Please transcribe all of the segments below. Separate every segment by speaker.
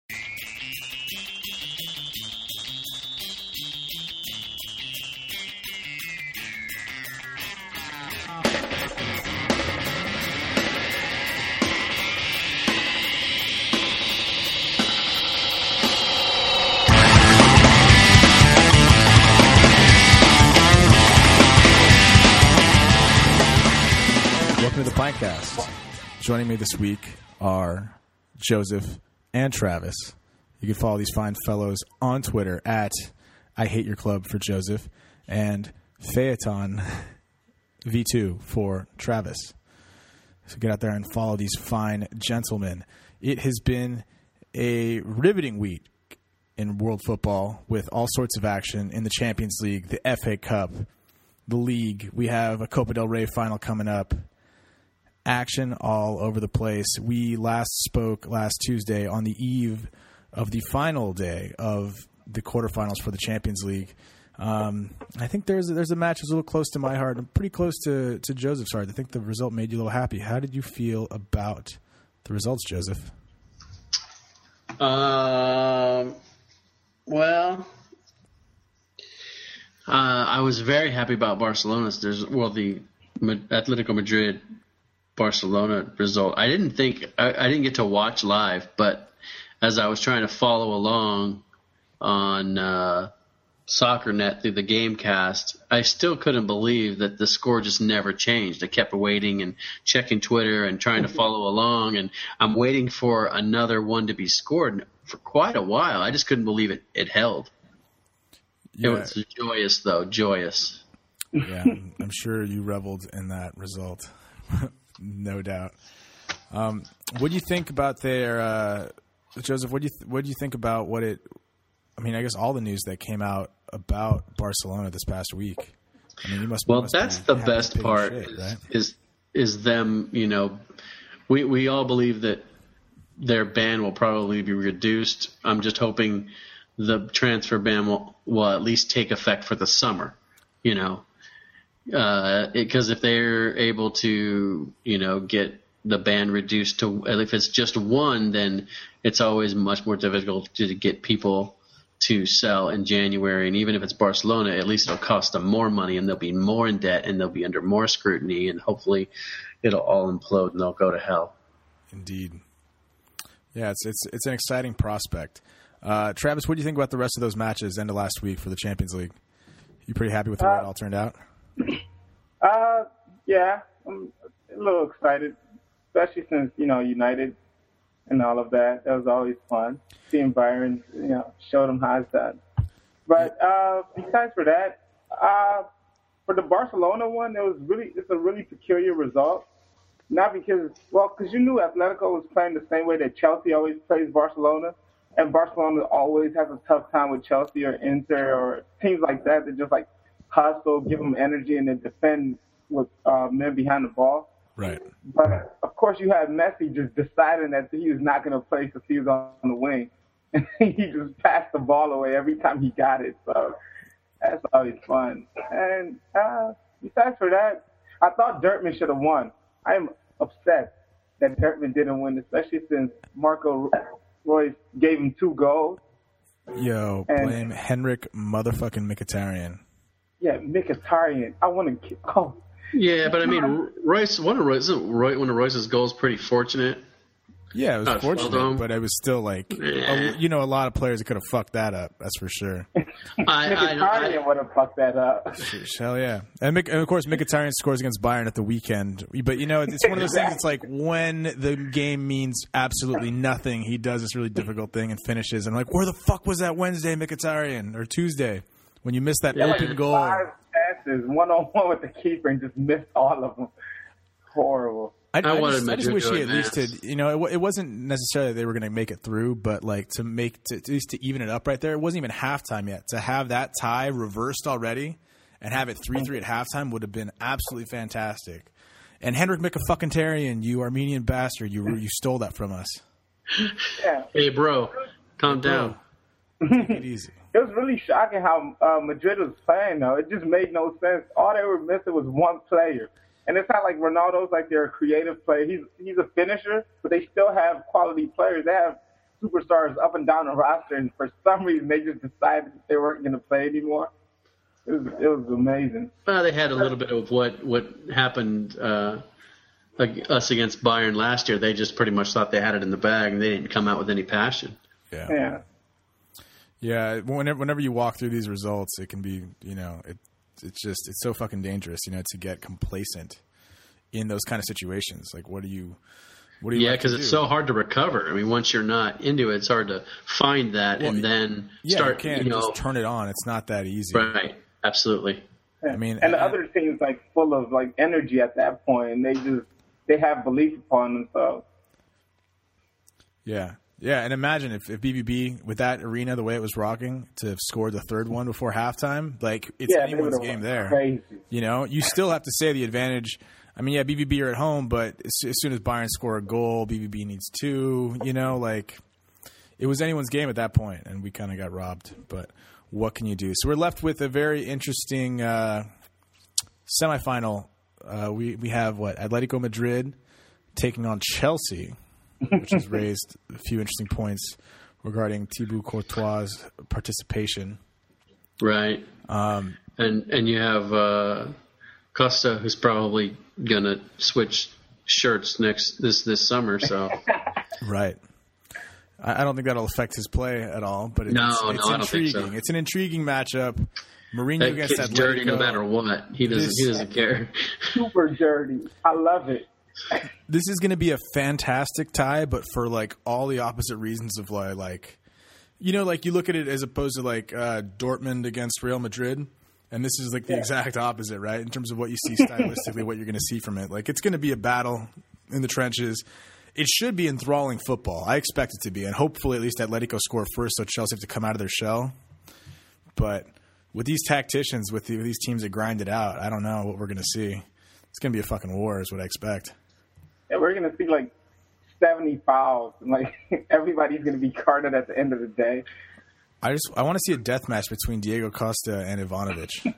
Speaker 1: Welcome to the Pintcast. Joining me this week are Joseph and Travis. You can follow these fine fellows on Twitter at I Hate Your Club for Joseph and Phaeton V2 for Travis. So get out there and follow these fine gentlemen. It has been a riveting week in world football with all sorts of action in the Champions League, the FA Cup, the league. We have a Copa del Rey final coming up. Action all over the place. We last spoke last Tuesday on the eve of the final day of the quarterfinals for the Champions League. I think there's a match that's a little close to my heart. I'm pretty close to Joseph's heart. I think the result made you a little happy. How did you feel about the results, Joseph?
Speaker 2: I was very happy about Barcelona's. The Atletico Madrid Barcelona result. I didn't get to watch live, but as I was trying to follow along on SoccerNet through the Gamecast, I still couldn't believe that the score just never changed. I kept waiting and checking Twitter and trying to follow along, and I'm waiting for another one to be scored for quite a while. I just couldn't believe it held. Yeah. It was joyous, though. Joyous.
Speaker 1: Yeah, I'm sure you reveled in that result. No doubt. What do you think about their Joseph? What do you think about what it? I mean, I guess all the news that came out about Barcelona this past week. I mean, you must.
Speaker 2: Well, that's the best part. Right? Is them. You know, we all believe that their ban will probably be reduced. I'm just hoping the transfer ban will at least take effect for the summer. You know. Because if they're able to, get the ban reduced to, if it's just one, then it's always much more difficult to get people to sell in January. And even if it's Barcelona, at least it'll cost them more money and they'll be more in debt and they'll be under more scrutiny and hopefully it'll all implode and they'll go to hell.
Speaker 1: Indeed. Yeah, it's an exciting prospect. Travis, what do you think about the rest of those matches end of last week for the Champions League? You pretty happy with the way it all turned out?
Speaker 3: Yeah, I'm a little excited, especially since, United and all of that. That was always fun. Seeing Byron, showed him how it's done. But besides for that, for the Barcelona one, it's a really peculiar result. Not because you knew Atletico was playing the same way that Chelsea always plays Barcelona. And Barcelona always has a tough time with Chelsea or Inter or teams like that that just like hustle, give them energy, and then defend with men behind the ball.
Speaker 1: Right.
Speaker 3: But, of course, you had Messi just deciding that he was not going to play because he was on the wing. And he just passed the ball away every time he got it. So that's always fun. And besides for that, I thought Dortmund should have won. I am upset that Dortmund didn't win, especially since Marco Reus gave him 2 goals.
Speaker 1: Yo, blame Henrik motherfucking Mkhitaryan.
Speaker 3: Yeah, Mkhitaryan. I want to. Oh.
Speaker 2: Yeah, but I mean, one of Royce's goals pretty fortunate.
Speaker 1: Yeah, it was fortunate, but it was still like, a lot of players could have fucked that up. That's for sure.
Speaker 3: Mkhitaryan would have fucked that up.
Speaker 1: Hell yeah. And of course, Mkhitaryan scores against Bayern at the weekend. But, it's one of those things, it's like when the game means absolutely nothing, he does this really difficult thing and finishes. And I'm like, where the fuck was that Wednesday, Mkhitaryan? Or Tuesday? When you missed that open goal.
Speaker 3: 5 passes, one-on-one with the keeper, and just missed all of them. Horrible.
Speaker 1: I just wish he at least did. It wasn't necessarily they were going to make it through, but like to at least to even it up right there. It wasn't even halftime yet. To have that tie reversed already and have it 3-3 at halftime would have been absolutely fantastic. And Henrik Mkhitaryan, you Armenian bastard, you stole that from us.
Speaker 3: Yeah.
Speaker 2: Hey, bro, calm down.
Speaker 1: Take it easy.
Speaker 3: It was really shocking how Madrid was playing, though. It just made no sense. All they were missing was one player. And it's not like Ronaldo's like they're a creative player. He's a finisher, but they still have quality players. They have superstars up and down the roster, and for some reason they just decided they weren't going to play anymore. It was amazing.
Speaker 2: Well, they had a little bit of what happened like us against Bayern last year. They just pretty much thought they had it in the bag, and they didn't come out with any passion.
Speaker 3: Yeah.
Speaker 1: Whenever you walk through these results, it can be, it's so fucking dangerous, to get complacent in those kind of situations. Like, what do you
Speaker 2: yeah, because it's so hard to recover. I mean, once you're not into it, it's hard to find that and then start.
Speaker 1: You can't just turn it on. It's not that easy.
Speaker 2: Right. Absolutely.
Speaker 3: Yeah. I mean, and the other team's like full of like energy at that point, and they have belief upon themselves.
Speaker 1: Yeah. Yeah, and imagine if BBB, with that arena, the way it was rocking, to have scored the third one before halftime, like, it's anyone's game there.
Speaker 3: Crazy.
Speaker 1: You still have to say the advantage. I mean, yeah, BBB are at home, but as soon as Bayern score a goal, BBB needs 2, it was anyone's game at that point, and we kind of got robbed. But what can you do? So we're left with a very interesting semifinal. We have, Atletico Madrid taking on Chelsea, which has raised a few interesting points regarding Thibaut Courtois' participation.
Speaker 2: Right. And you have Costa, who's probably gonna switch shirts this summer. So.
Speaker 1: Right. I don't think that'll affect his play at all. But it's intriguing.
Speaker 2: I don't think so.
Speaker 1: It's an intriguing matchup. Mourinho against Atletico.
Speaker 2: Dirty no matter what. He doesn't care.
Speaker 3: Super dirty. I love it.
Speaker 1: This is going to be a fantastic tie, but for like all the opposite reasons of like you look at it as opposed to like Dortmund against Real Madrid, and this is like the exact opposite, right? In terms of what you see stylistically, what you're going to see from it. Like, it's going to be a battle in the trenches. It should be enthralling football. I expect it to be, and hopefully at least Atletico score first, so Chelsea have to come out of their shell. But with these tacticians, with these teams that grind it out, I don't know what we're going to see. It's going to be a fucking war, is what I expect.
Speaker 3: Yeah, we're going to see like 70 fouls, and like everybody's going to be carded at the end of the day.
Speaker 1: I want to see a death match between Diego Costa and Ivanovic.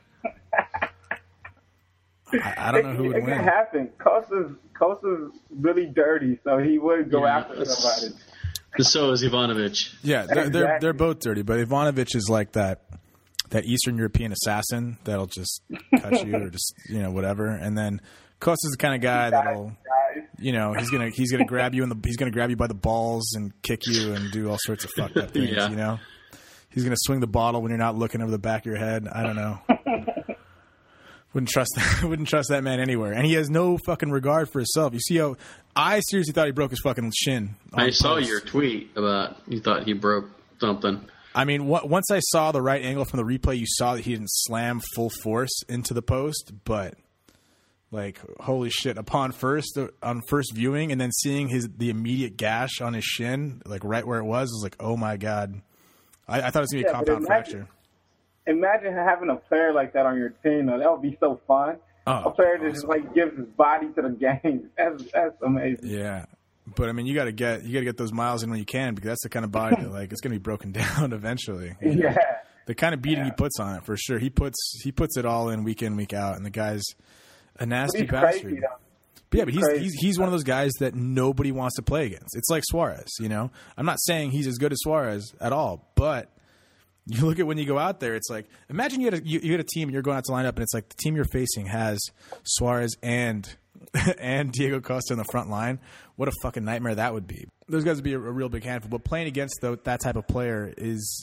Speaker 1: I don't know who would win.
Speaker 3: It can happen. Costa's really dirty, so he would go after somebody.
Speaker 2: So is Ivanovic.
Speaker 1: Yeah, they're both dirty, but Ivanovic is like that Eastern European assassin that'll just cut you or just whatever, and then Costa's the kind of guy that'll he's gonna grab you he's gonna grab you by the balls and kick you and do all sorts of fucked up things.
Speaker 2: Yeah.
Speaker 1: He's gonna swing the bottle when you're not looking over the back of your head. I don't know. Wouldn't trust that man anywhere, and he has no fucking regard for himself. You see how I seriously thought he broke his fucking shin.
Speaker 2: I saw your tweet about you thought he broke something.
Speaker 1: I mean, once I saw the right angle from the replay, you saw that he didn't slam full force into the post, but like, holy shit! On first viewing, and then seeing the immediate gash on his shin, like right where it was like, oh my god! I thought it was gonna be a compound fracture.
Speaker 3: Imagine having a player like that on your team. That would be so fun. A player that just like gives his body to the game. That's amazing.
Speaker 1: Yeah, but I mean, you gotta get those miles in when you can, because that's the kind of body that like it's gonna be broken down eventually.
Speaker 3: Yeah.
Speaker 1: The kind of beating he puts on it, for sure. He puts it all in, week out, and the guy's a nasty bastard.
Speaker 3: Crazy,
Speaker 1: but he's one of those guys that nobody wants to play against. It's like Suarez, I'm not saying he's as good as Suarez at all, but you look at when you go out there, it's like, imagine you had a team and you're going out to line up, and it's like the team you're facing has Suarez and Diego Costa in the front line. What a fucking nightmare that would be. Those guys would be a real big handful. But playing against that type of player is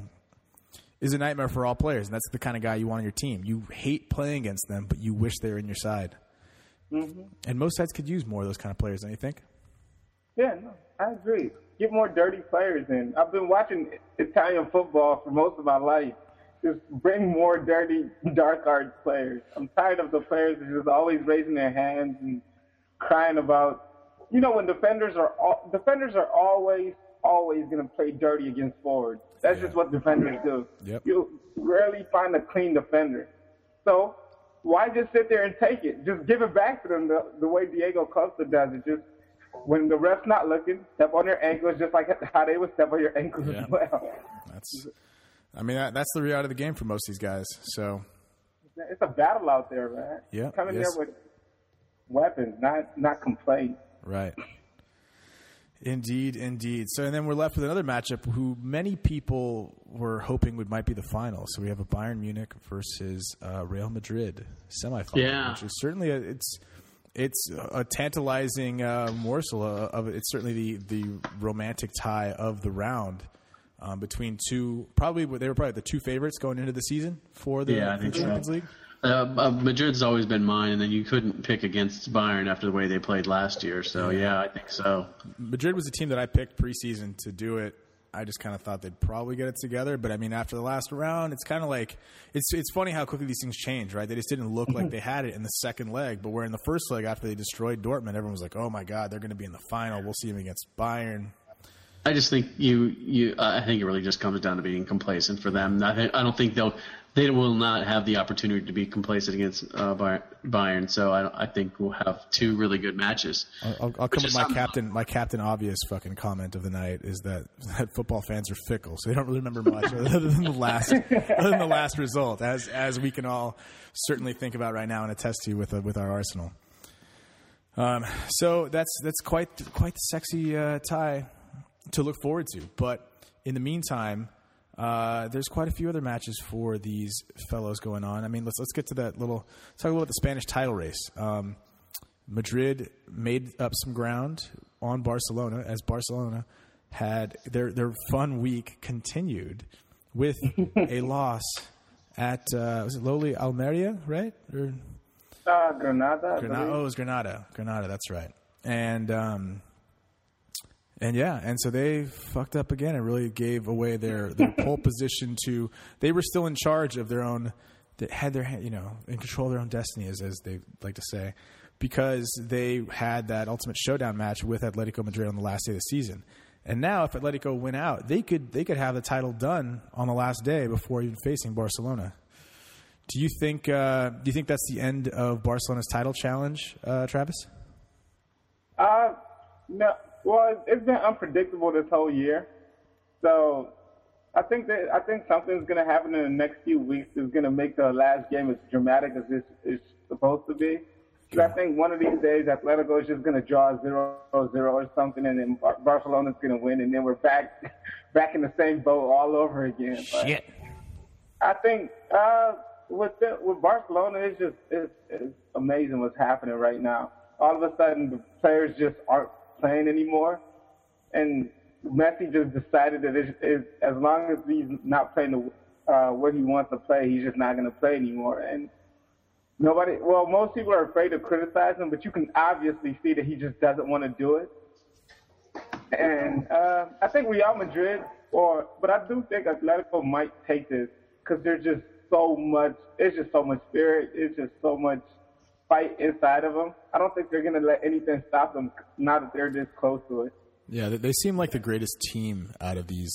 Speaker 1: a nightmare for all players, and that's the kind of guy you want on your team. You hate playing against them, but you wish they were in your side.
Speaker 3: Mm-hmm.
Speaker 1: And most sides could use more of those kind of players, don't you think?
Speaker 3: Yeah, no, I agree. Get more dirty players in. I've been watching Italian football for most of my life. Just bring more dirty, dark arts players. I'm tired of the players that are just always raising their hands and crying about, when defenders are always going to play dirty against forwards. That's just what defenders do.
Speaker 1: Yep.
Speaker 3: You'll rarely find a clean defender. So why just sit there and take it? Just give it back to them the way Diego Costa does it. Just when the ref's not looking, step on their ankles just like how they would step on your ankles as well.
Speaker 1: That's the reality of the game for most of these guys. So
Speaker 3: it's a battle out there, man.
Speaker 1: Yeah.
Speaker 3: Come in there with weapons, not complaints.
Speaker 1: Right. Indeed. So, and then we're left with another matchup who many people were hoping might be the final. So we have a Bayern Munich versus Real Madrid semifinal, which is certainly it's a tantalizing morsel of it. It's certainly the romantic tie of the round between two. They were probably the two favorites going into the season for the Champions League.
Speaker 2: Madrid's always been mine, and then you couldn't pick against Bayern after the way they played last year. So, I think so.
Speaker 1: Madrid was a team that I picked preseason to do it. I just kind of thought they'd probably get it together. But, I mean, after the last round, it's kind of like it's funny how quickly these things change, right? They just didn't look like they had it in the second leg. But where in the first leg, after they destroyed Dortmund, everyone was like, oh, my God, they're going to be in the final. We'll see them against Bayern.
Speaker 2: I just think I think it really just comes down to being complacent for them. I don't think they will not have the opportunity to be complacent against Bayern. So I think we'll have two really good matches.
Speaker 1: I'll come with my captain obvious fucking comment of the night is that football fans are fickle, so they don't really remember much other than the last result, as we can all certainly think about right now and attest to with our Arsenal. So that's quite the sexy tie to look forward to. But in the meantime, there's quite a few other matches for these fellows going on. I mean, let's get to that talk a little about the Spanish title race. Madrid made up some ground on Barcelona as Barcelona had their fun week continued with a loss at was it lowly Almeria, right? Or
Speaker 3: Granada.
Speaker 1: Oh, it was Granada. Granada, that's right. And so they fucked up again and really gave away their pole position to. They were still in charge of their own. They had their in control of their own destiny, as they like to say, because they had that ultimate showdown match with Atletico Madrid on the last day of the season. And now, if Atletico win out, they could have the title done on the last day before even facing Barcelona. Do you think that's the end of Barcelona's title challenge, Travis?
Speaker 3: No. Well, it's been unpredictable this whole year, so I think something's going to happen in the next few weeks that's going to make the last game as dramatic as it's supposed to be. Because I think one of these days Atletico is just going to draw 0-0 or something, and then Barcelona's going to win, and then we're back in the same boat all over again.
Speaker 1: Shit.
Speaker 3: But I think with Barcelona, it's amazing what's happening right now. All of a sudden, the players just aren't playing anymore, and Messi just decided that as long as he's not playing what he wants to play, he's just not going to play anymore. And most people are afraid to criticize him, but you can obviously see that he just doesn't want to do it. And I think Real Madrid, but I do think Atletico might take this because there's just so much. It's just so much spirit. It's just so much fight inside of them. I don't think they're going to let anything stop them now that they're this close to it.
Speaker 1: Yeah, they seem like the greatest team out of these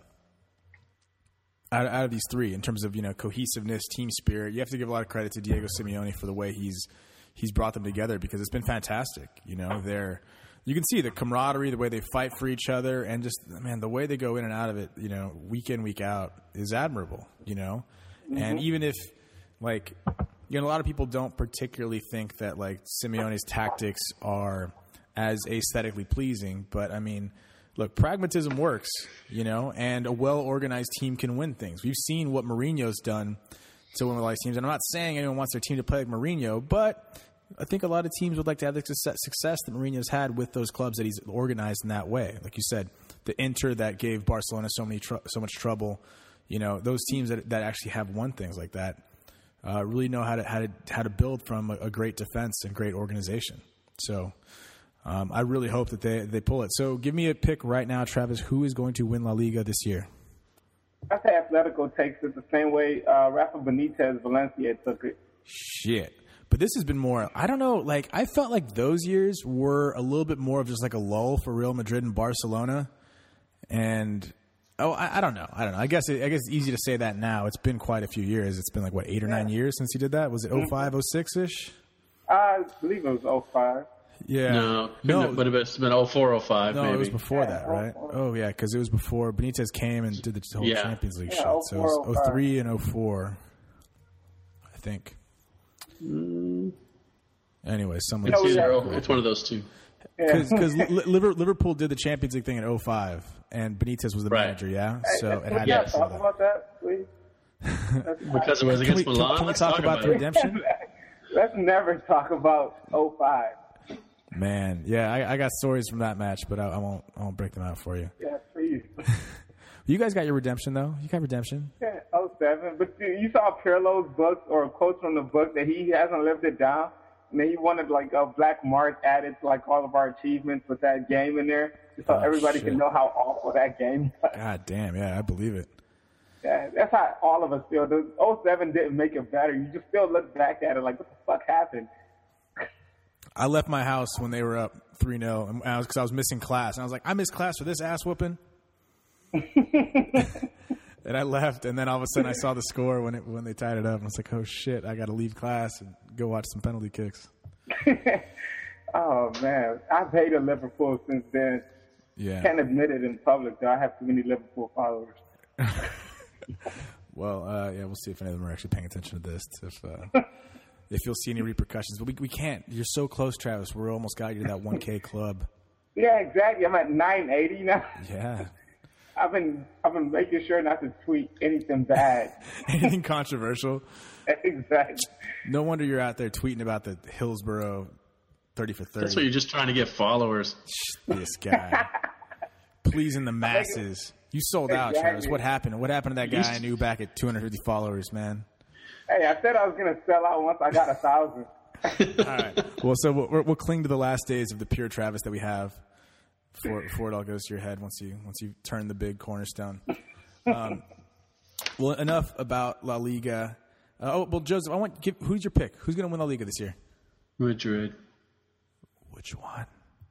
Speaker 1: three in terms of cohesiveness, team spirit. You have to give a lot of credit to Diego Simeone for the way he's brought them together because it's been fantastic. You can see the camaraderie, the way they fight for each other, and just the way they go in and out of it. Week in, week out is admirable. Mm-hmm. And even if a lot of people don't particularly think that Simeone's tactics are as aesthetically pleasing, but I mean, look, pragmatism works, and a well-organized team can win things. We've seen what Mourinho's done to win with these teams, and I'm not saying anyone wants their team to play like Mourinho, but I think a lot of teams would like to have the success that Mourinho's had with those clubs that he's organized in that way. Like you said, the Inter that gave Barcelona so much trouble, those teams that actually have won things like that. Really know how to build from a great defense and great organization. So I really hope that they pull it. So give me a pick right now, Travis. Who is going to win La Liga this year?
Speaker 3: I say Atletico takes it the same way Rafa Benitez Valencia took it.
Speaker 1: Shit. But this has been more, I don't know, I felt like those years were a little bit more of just a lull for Real Madrid and Barcelona. And I don't know. I guess it's easy to say that now. It's been quite a few years. It's been 8 or 9 years since he did that. Was it 05, 06-ish?
Speaker 3: I believe it was 05.
Speaker 1: Yeah.
Speaker 2: No. But it's been 04, 05
Speaker 1: No,
Speaker 2: maybe.
Speaker 1: it was before that, right?
Speaker 3: 04.
Speaker 1: Oh, yeah, because it was before Benitez came and did the whole Champions League shit.
Speaker 3: 04,
Speaker 1: So it was 03 and 04, I think. Anyway,
Speaker 2: it's one of those two.
Speaker 1: Because Liverpool did the Champions League thing in 2005, and Benitez was the manager, yeah? So it had
Speaker 3: to talk about that, please?
Speaker 2: Because it was against Milan?
Speaker 1: Can we talk about the redemption?
Speaker 3: Let's never talk about 2005.
Speaker 1: Man, yeah, I got stories from that match, but I won't break them out for you.
Speaker 3: Yeah, please.
Speaker 1: You guys got your redemption, though? You got redemption?
Speaker 3: Yeah, 2007. But you saw Pirlo's books or quotes from the book that he hasn't lived it down. And then he wanted like a black mark added to like all of our achievements with that game in there, so everybody can know how awful that game was.
Speaker 1: God damn, yeah, I believe it.
Speaker 3: Yeah, that's how all of us feel. The 2007 didn't make it better. You just still look back at it like, what the fuck happened?
Speaker 1: I left my house when they were up 3-0 because I was missing class. And I was like, I missed class for this ass whooping. And I left, and then all of a sudden I saw the score when they tied it up. And I was like, oh, shit, I got to leave class and go watch some penalty kicks.
Speaker 3: Oh, man. I've hated Liverpool since then.
Speaker 1: Yeah.
Speaker 3: Can't admit it in public, though. I have too many Liverpool followers.
Speaker 1: Well, yeah, we'll see if any of them are actually paying attention to this, if you'll see any repercussions. But we can't. You're so close, Travis. We're almost got you to that 1K club.
Speaker 3: Yeah, exactly. I'm at 980 now.
Speaker 1: Yeah.
Speaker 3: I've been making sure not to tweet anything bad.
Speaker 1: Anything controversial?
Speaker 3: Exactly.
Speaker 1: No wonder you're out there tweeting about the Hillsborough 30 for 30.
Speaker 2: That's what you're just trying to get followers.
Speaker 1: This guy. Pleasing the masses. You sold out, Travis. What happened? What happened to that guy I knew back at 250 followers, man?
Speaker 3: Hey, I said I was going to sell out once I got 1,000.
Speaker 1: All right. Well, so we'll cling to the last days of the pure Travis that we have before it all goes to your head once you turn the big cornerstone. Well, enough about La Liga. Well, Joseph, who's your pick? Who's going to win La Liga this year?
Speaker 2: Madrid.
Speaker 1: Which one?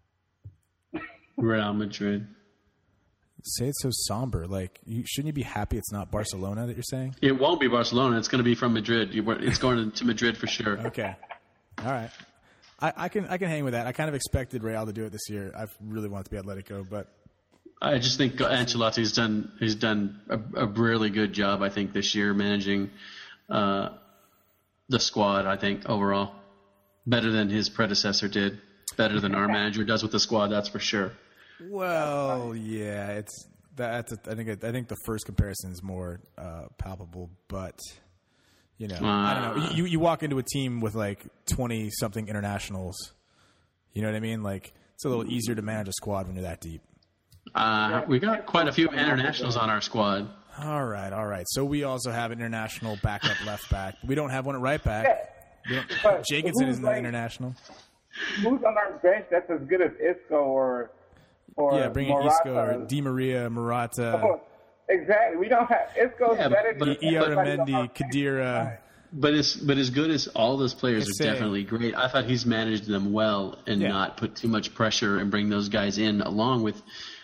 Speaker 2: Real Madrid.
Speaker 1: Say it so somber. Like, shouldn't you be happy it's not Barcelona that you're saying?
Speaker 2: It won't be Barcelona. It's going to be from Madrid. It's going to Madrid for sure.
Speaker 1: Okay. All right. I can hang with that. I kind of expected Real to do it this year. I really want it to be Atletico, but
Speaker 2: I just think Ancelotti's done a really good job. I think this year managing the squad. I think overall better than his predecessor did. Better than our manager does with the squad. That's for sure.
Speaker 1: Well, yeah, I think the first comparison is more palpable, but you know, I don't know. You walk into a team with like 20-something internationals. You know what I mean? Like, it's a little easier to manage a squad when you're that deep.
Speaker 2: We got quite a few internationals on our squad.
Speaker 1: All right. So we also have an international backup left back. We don't have one at right back. Jacobson isn't an international.
Speaker 3: Who's on our bench that's as good as Isco or
Speaker 1: bring in Isco or Di Maria, Morata.
Speaker 3: Oh, exactly. We don't have Isco's better than
Speaker 1: Iaramendi, Khedira.
Speaker 2: But as good as all those players are definitely great. I thought he's managed them well and not put too much pressure and bring those guys in along with,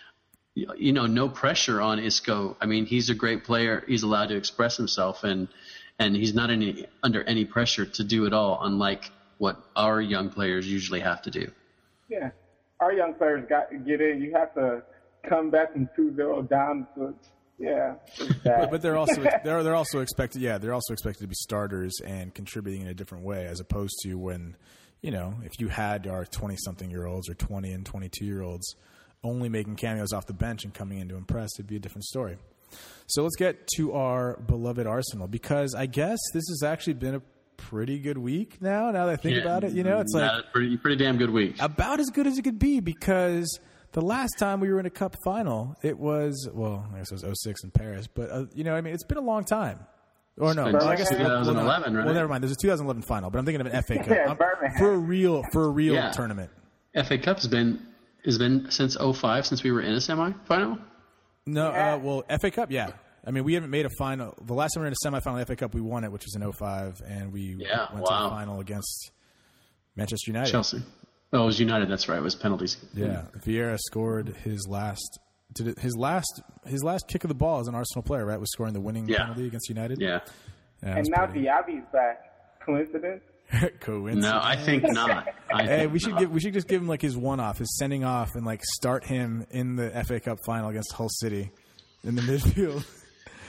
Speaker 2: no pressure on Isco. I mean, he's a great player. He's allowed to express himself and he's not under any pressure to do it all, unlike what our young players usually have to do.
Speaker 3: Yeah. Our young players got to get in. You have to come back from 2-0 down to
Speaker 1: but they're also expected. Yeah, they're also expected to be starters and contributing in a different way, as opposed to when, if you had our 20-something-year-olds or 20 and 22-year-olds only making cameos off the bench and coming in to impress, it'd be a different story. So let's get to our beloved Arsenal, because I guess this has actually been a pretty good week now that I think about it. It's like
Speaker 2: pretty damn good week.
Speaker 1: About as good as it could be, because the last time we were in a cup final, it was, I guess it was 06 in Paris, but it's been a long time. Or no,
Speaker 2: I guess 2011, right?
Speaker 1: Well, never mind. There's a 2011 final, but I'm thinking of an FA Cup for a real tournament.
Speaker 2: FA Cup has been since 05, since we were in a semifinal.
Speaker 1: No, FA Cup, yeah. I mean, we haven't made a final. The last time we were in a semifinal in the FA Cup, we won it, which was in 05, and we went to the final against Manchester United.
Speaker 2: Chelsea. Oh, it was United. That's right. It was penalties.
Speaker 1: Yeah, Vieira scored his last kick of the ball as an Arsenal player. Right, was scoring the winning penalty against United.
Speaker 2: Yeah.
Speaker 3: And now Diaby's back. Coincidence?
Speaker 1: Coincidence?
Speaker 2: No, I think not.
Speaker 1: We should just give him like his one-off, his sending off, and like start him in the FA Cup final against Hull City in the midfield.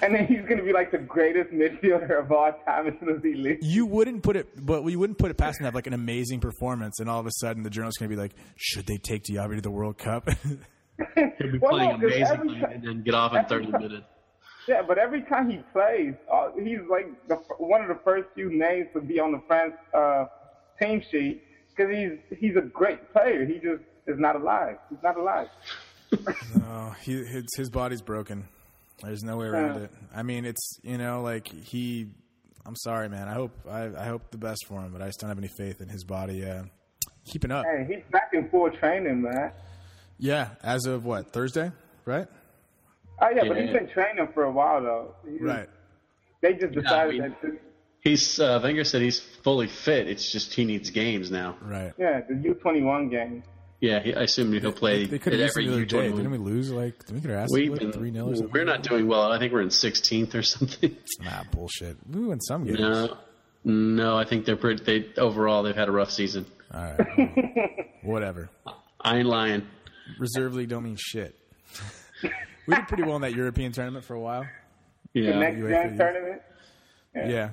Speaker 3: And then he's going to be like the greatest midfielder of all time as soon as he leaves.
Speaker 1: You wouldn't put it past him to have like an amazing performance, and all of a sudden the journalist's going to be like, should they take Diaby to the World Cup?
Speaker 2: He'll be playing amazingly and then get off in 30 minutes.
Speaker 3: Yeah, but every time he plays, he's like one of the first few names to be on the France team sheet because he's a great player. He just is not alive. He's not alive.
Speaker 1: No, his body's broken. There's no way around it. I mean, it's, like I'm sorry, man. I hope the best for him, but I just don't have any faith in his body keeping up.
Speaker 3: Hey, he's back in full training, man.
Speaker 1: Yeah, as of what, Thursday, right?
Speaker 3: Oh, yeah, but he's been training for a while, though.
Speaker 1: Right.
Speaker 3: They just decided that.
Speaker 2: Wenger said he's fully fit. It's just he needs games now.
Speaker 1: Right.
Speaker 3: Yeah, the U21 game.
Speaker 2: Yeah, I assume he'll play
Speaker 1: they could have every U21. Didn't we lose? Didn't we get our ass 3-0 or something?
Speaker 2: We're not doing well. I think we're in 16th or something.
Speaker 1: Nah, bullshit. We win some games.
Speaker 2: No, I think overall they've had a rough season.
Speaker 1: All right. Whatever.
Speaker 2: I ain't lying.
Speaker 1: Reserve League don't mean shit. We did pretty well in that European tournament for a while.
Speaker 3: Yeah. The next gen tournament?
Speaker 1: Yeah.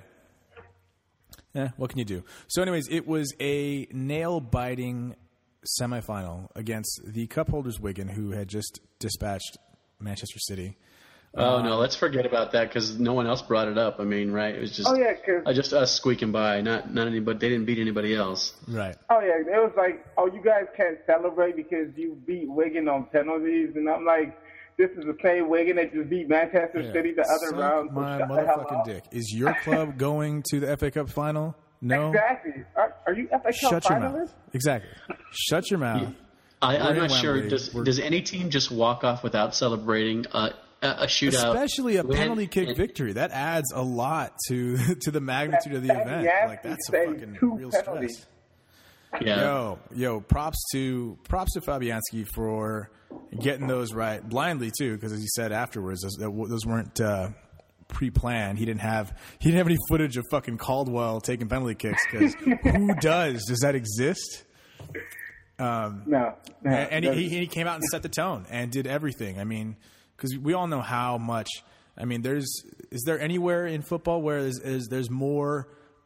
Speaker 1: Yeah, what can you do? So anyways, it was a nail-biting semifinal against the cup holders Wigan, who had just dispatched Manchester City.
Speaker 2: Oh, no, let's forget about that because no one else brought it up. I mean, right? It was just just us squeaking by, not anybody. They didn't beat anybody else.
Speaker 1: Right.
Speaker 3: Oh, yeah. It was like, you guys can't celebrate because you beat Wigan on penalties. And I'm like, this is the same Wigan that just beat Manchester City the other round.
Speaker 1: My motherfucking dick. Is your club going to the FA Cup final? No.
Speaker 3: Exactly. Are you FA Cup
Speaker 1: Shut your
Speaker 3: finalists?
Speaker 1: Mouth. Exactly. Shut your mouth.
Speaker 2: I'm not sure. Does any team just walk off without celebrating a shootout?
Speaker 1: Especially a penalty kick victory. That adds a lot to the magnitude of the event. Like, that's a fucking real stress.
Speaker 2: Yeah.
Speaker 1: Yo, props to Fabianski for getting those right blindly too, because as he said afterwards, those weren't pre-planned. He didn't have any footage of fucking Caldwell taking penalty kicks because who does? Does that exist?
Speaker 3: No.
Speaker 1: And he came out and set the tone and did everything. I mean, because we all know how much. I mean, is there anywhere in football where there's more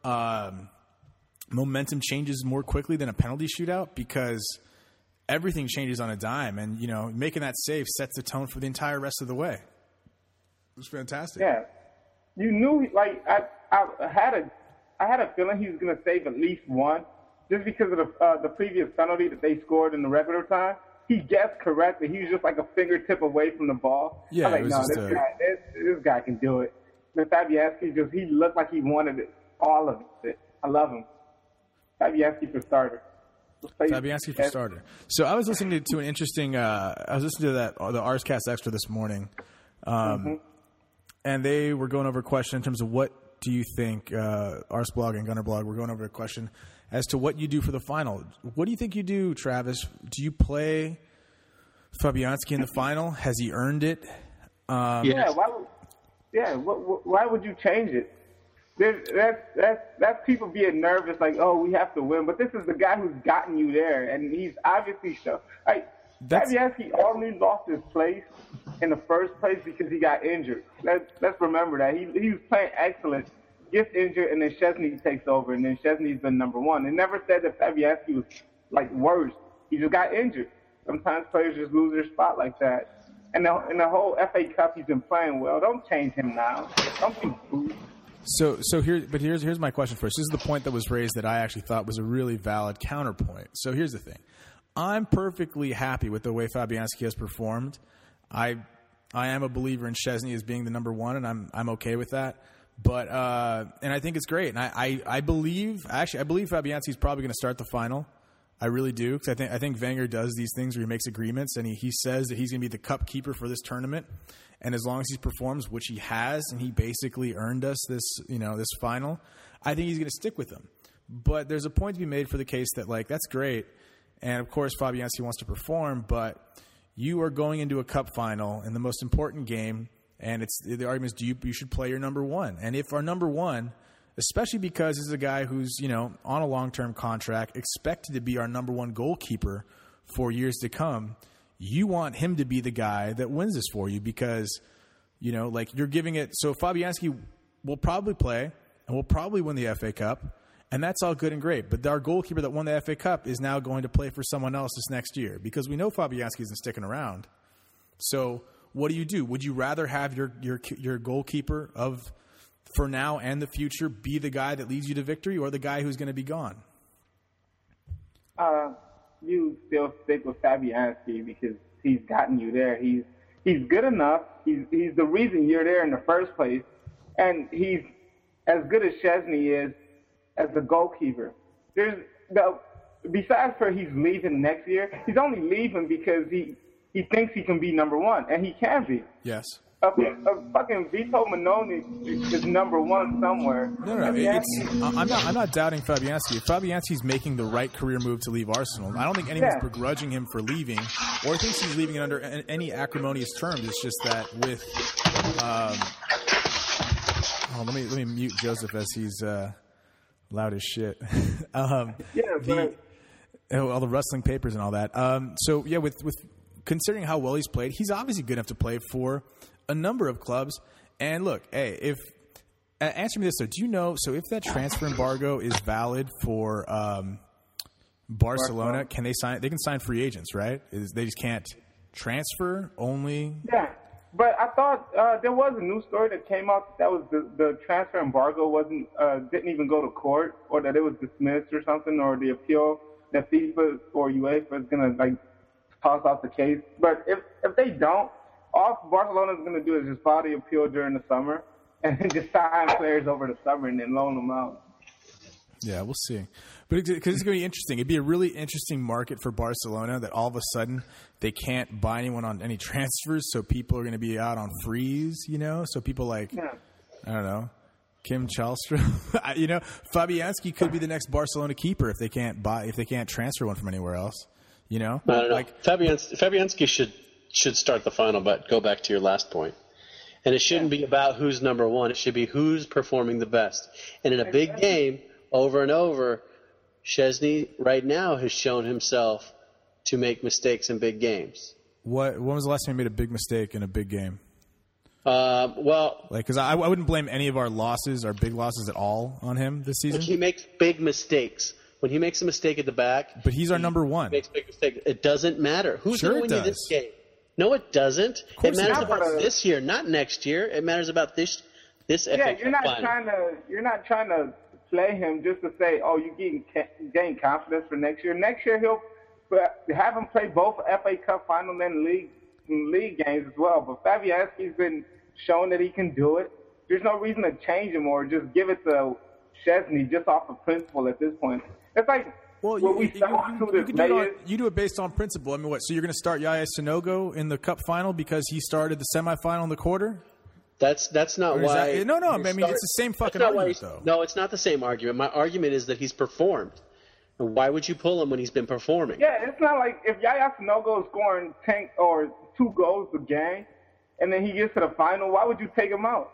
Speaker 1: momentum changes more quickly than a penalty shootout? Because everything changes on a dime, and making that save sets the tone for the entire rest of the way. It was fantastic.
Speaker 3: Yeah, you knew. Like I had a feeling he was going to save at least one, just because of the previous penalty that they scored in the regular time. He guessed correctly. He was just like a fingertip away from the ball.
Speaker 1: Yeah,
Speaker 3: I was like, this guy can do it. And Fabianski he looked like he wanted it, all of it. I love him. Fabianski for starter.
Speaker 1: Fabianski for starter. So I was listening to an interesting. I was listening to the Arscast Extra this morning, and they were going over a question in terms of what do you think. Arsblog and Gunnerblog were going over a question as to what you do for the final. What do you think you do, Travis? Do you play Fabianski in the final? Has he earned it?
Speaker 3: Yes. Why would you change it? That's people being nervous, like, we have to win. But this is the guy who's gotten you there, and he's obviously so. Fabianski only lost his place in the first place because he got injured. Let's remember that. He was playing excellent, gets injured, and then Szczesny takes over, and then Szczesny's been number one. They never said that Fabianski was, worse. He just got injured. Sometimes players just lose their spot like that. And in the whole FA Cup, he's been playing well. Don't change him now. Don't be fooled.
Speaker 1: So here's my question first. This is the point that was raised that I actually thought was a really valid counterpoint. So here's the thing. I'm perfectly happy with the way Fabianski has performed. I am a believer in Szczesny as being the number one, and I'm okay with that. But and I think it's great. And I believe Fabianski is probably going to start the final. I really do, because I think Wenger does these things where he makes agreements and he says that he's going to be the cup keeper for this tournament. And as long as he performs, which he has, and he basically earned us this final, I think he's going to stick with them. But there's a point to be made for the case that, that's great. And, of course, Fabianski wants to perform, but you are going into a cup final in the most important game, and the argument is you should play your number one. And if our number one, especially because this is a guy who's, on a long-term contract, expected to be our number one goalkeeper for years to come, you want him to be the guy that wins this for you, because You know, like you're giving it. So Fabianski will probably play and will probably win the FA Cup, and that's all good and great. But our goalkeeper that won the FA Cup is now going to play for someone else this next year because we know Fabianski isn't sticking around. So what do? Would you rather have your goalkeeper of for now and the future be the guy that leads you to victory, or the guy who's going to be gone?
Speaker 3: You still stick with Fabianski because he's gotten you there. He's good enough. He's the reason you're there in the first place, and he's as good as Szczesny is as the goalkeeper. Besides for he's leaving next year, he's only leaving because he thinks he can be number one, and he can be.
Speaker 1: Yes.
Speaker 3: A fucking Vito Mannone is number one somewhere.
Speaker 1: No. I'm not doubting Fabianski. If Fabianski's making the right career move to leave Arsenal, I don't think anyone's begrudging him for leaving, or thinks he's leaving it under any acrimonious terms. It's just that with. Let me mute Joseph as he's loud as shit. All the wrestling papers and all that. With considering how well he's played, he's obviously good enough to play for a number of clubs. And look, hey, answer me this though: do you know? So if that transfer embargo is valid for Barcelona, can they sign? They can sign free agents, right? They just can't transfer only.
Speaker 3: Yeah, but I thought there was a news story that came out that was the transfer embargo didn't even go to court, or that it was dismissed or something, or the appeal that FIFA or UEFA is gonna toss out the case. But if they don't, all Barcelona is going to do is just file the appeal during the summer and then just sign players over the summer and then loan them out.
Speaker 1: Yeah, we'll see. But because it's going to be interesting. It'd be a really interesting market for Barcelona that all of a sudden they can't buy anyone on any transfers, so people are going to be out on freeze, you know? So people I don't know, Kim Chalstrom. Fabianski could be the next Barcelona keeper if they can't transfer one from anywhere else, you know?
Speaker 2: I don't know. Fabianski should start the final, but go back to your last point. And it shouldn't be about who's number one. It should be who's performing the best. And in a big game, over and over, Szczesny right now has shown himself to make mistakes in big games.
Speaker 1: When was the last time he made a big mistake in a big game?
Speaker 2: Because
Speaker 1: I wouldn't blame any of our big losses at all on him this season.
Speaker 2: He makes big mistakes. When he makes a mistake at the back,
Speaker 1: but he's our number one.
Speaker 2: Makes big mistakes. It doesn't matter who's going to win you this game. No, it doesn't. It matters about this year, not next year. It matters about this FA Cup final.
Speaker 3: You're not trying to play him just to say, oh, you gain confidence for next year. Next year he'll have him play both FA Cup final and league games as well. But Fabianski's been shown that he can do it. There's no reason to change him or just give it to Szczesny just off of principle at this point. It's like.
Speaker 1: Well, you do it based on principle. I mean, what? So you're going to start Yaya Sanogo in the Cup final because he started the semifinal in the quarter?
Speaker 2: That's not why.
Speaker 1: No. I mean, it's the same fucking argument, though.
Speaker 2: No, it's not the same argument. My argument is that he's performed. And why would you pull him when he's been performing?
Speaker 3: Yeah, it's not like if Yaya Sanogo is scoring 10 or 2 goals a game, and then he gets to the final, why would you take him out?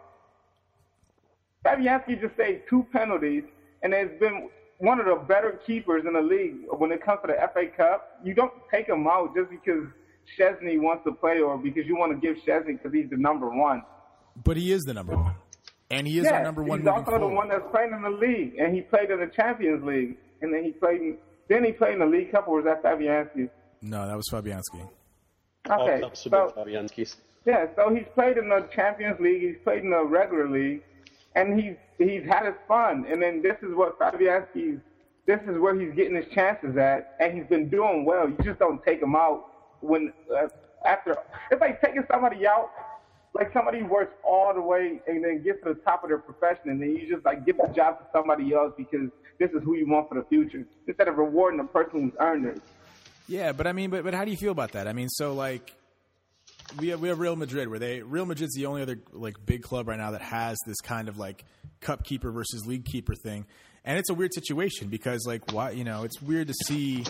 Speaker 3: Fabianski just saved 2 penalties, and has been one of the better keepers in the league when it comes to the FA Cup. You don't take him out just because Szczesny wants to play or because you want to give Szczesny because he's the number one.
Speaker 1: But he is the number one. And he is our number one.
Speaker 3: He's also the one that's playing in the league, and he played in the Champions League, and then he played in the League Cup, or was that Fabianski?
Speaker 1: No, that was Fabianski.
Speaker 3: Okay.
Speaker 2: Fabianski's.
Speaker 3: Yeah, so he's played in the Champions League, he's played in the regular league, and he's had his fun. And then this is what this is where he's getting his chances at, and he's been doing well. You just don't take him out when after. It's like taking somebody out, like somebody works all the way and then gets to the top of their profession, and then you just give the job to somebody else because this is who you want for the future, instead of rewarding the person who's earned it.
Speaker 1: Yeah, but I mean, but how do you feel about that? I mean, so we have Real Madrid, Real Madrid's the only other big club right now that has this kind of cup keeper versus league keeper thing, and it's a weird situation because why it's weird to see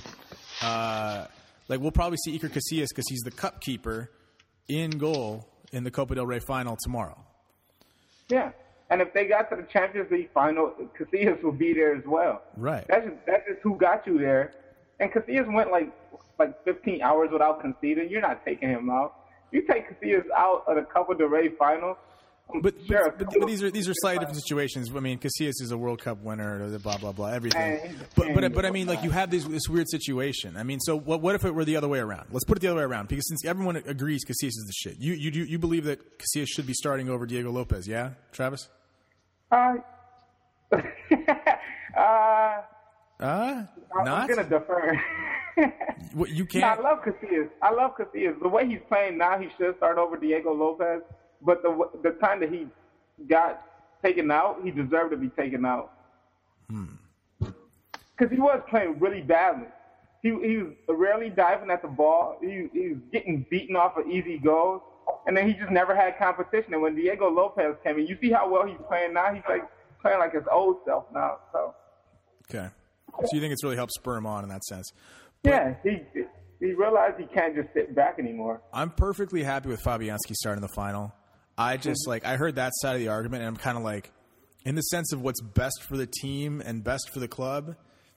Speaker 1: we'll probably see Iker Casillas because he's the cup keeper in goal in the Copa del Rey final tomorrow. Yeah,
Speaker 3: and if they got to the Champions League final, Casillas will be there as well.
Speaker 1: Right.
Speaker 3: That's just who got you there, and Casillas went like 15 hours without conceding. You're not taking him out. You take Casillas out of the Copa del Rey final.
Speaker 1: But these are slightly different situations. I mean, Casillas is a World Cup winner, blah blah blah, everything. But I mean, like, you have this weird situation. I mean, so what if it were the other way around? Let's put it the other way around, because since everyone agrees Casillas is the shit, you believe that Casillas should be starting over Diego Lopez? Yeah, Travis.
Speaker 3: I'm
Speaker 1: Not?
Speaker 3: gonna defer.
Speaker 1: You can't.
Speaker 3: I love Casillas. The way he's playing now, he should start over Diego Lopez. But the time that he got taken out, he deserved to be taken out. Because he was playing really badly. He was rarely diving at the ball. He was getting beaten off of easy goals. And then he just never had competition. And when Diego Lopez came in, you see how well he's playing now? He's like playing like his old self now. So.
Speaker 1: Okay. So you think it's really helped spur him on in that sense?
Speaker 3: Yeah, he realized he can't just sit back anymore.
Speaker 1: I'm perfectly happy with Fabianski starting the final. I just, I heard that side of the argument, and I'm kind of like, in the sense of what's best for the team and best for the club,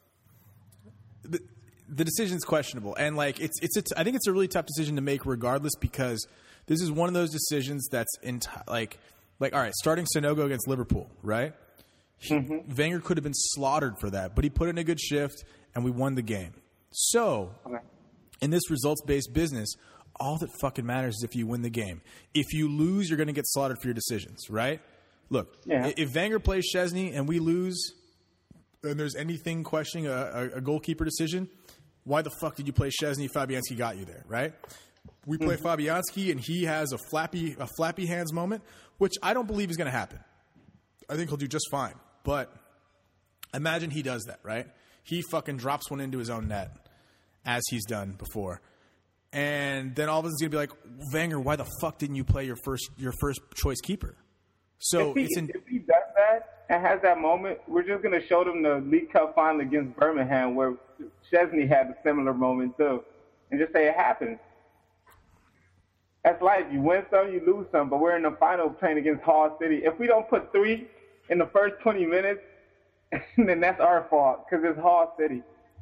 Speaker 1: the decision's questionable. And, like, I think it's a really tough decision to make regardless, because this is one of those decisions that's, like, all right, starting Sanogo against Liverpool, right? Wenger could have been slaughtered for that, but he put in a good shift, and we won the game. So, in this results-based business, all that fucking matters is if you win the game. If you lose, you're going to get slaughtered for your decisions, right? Look, if Wenger plays Szczesny and we lose, and there's anything questioning a goalkeeper decision, why the fuck did you play Szczesny? Fabianski got you there, right? We play Fabianski, and he has a flappy hands moment, which I don't believe is going to happen. I think he'll do just fine. But imagine he does that, right? He fucking drops one into his own net, as he's done before. And then all of a sudden he's going to be like, Wenger, why the fuck didn't you play your first choice keeper? So
Speaker 3: if he does that and has that moment, we're just going to show them the League Cup final against Birmingham where Szczesny had a similar moment too. And just say it happened. That's life. You win some, you lose some. But we're in the final playing against Hull City. If we don't put 3 in the first 20 minutes, then that's our fault because it's Hull City.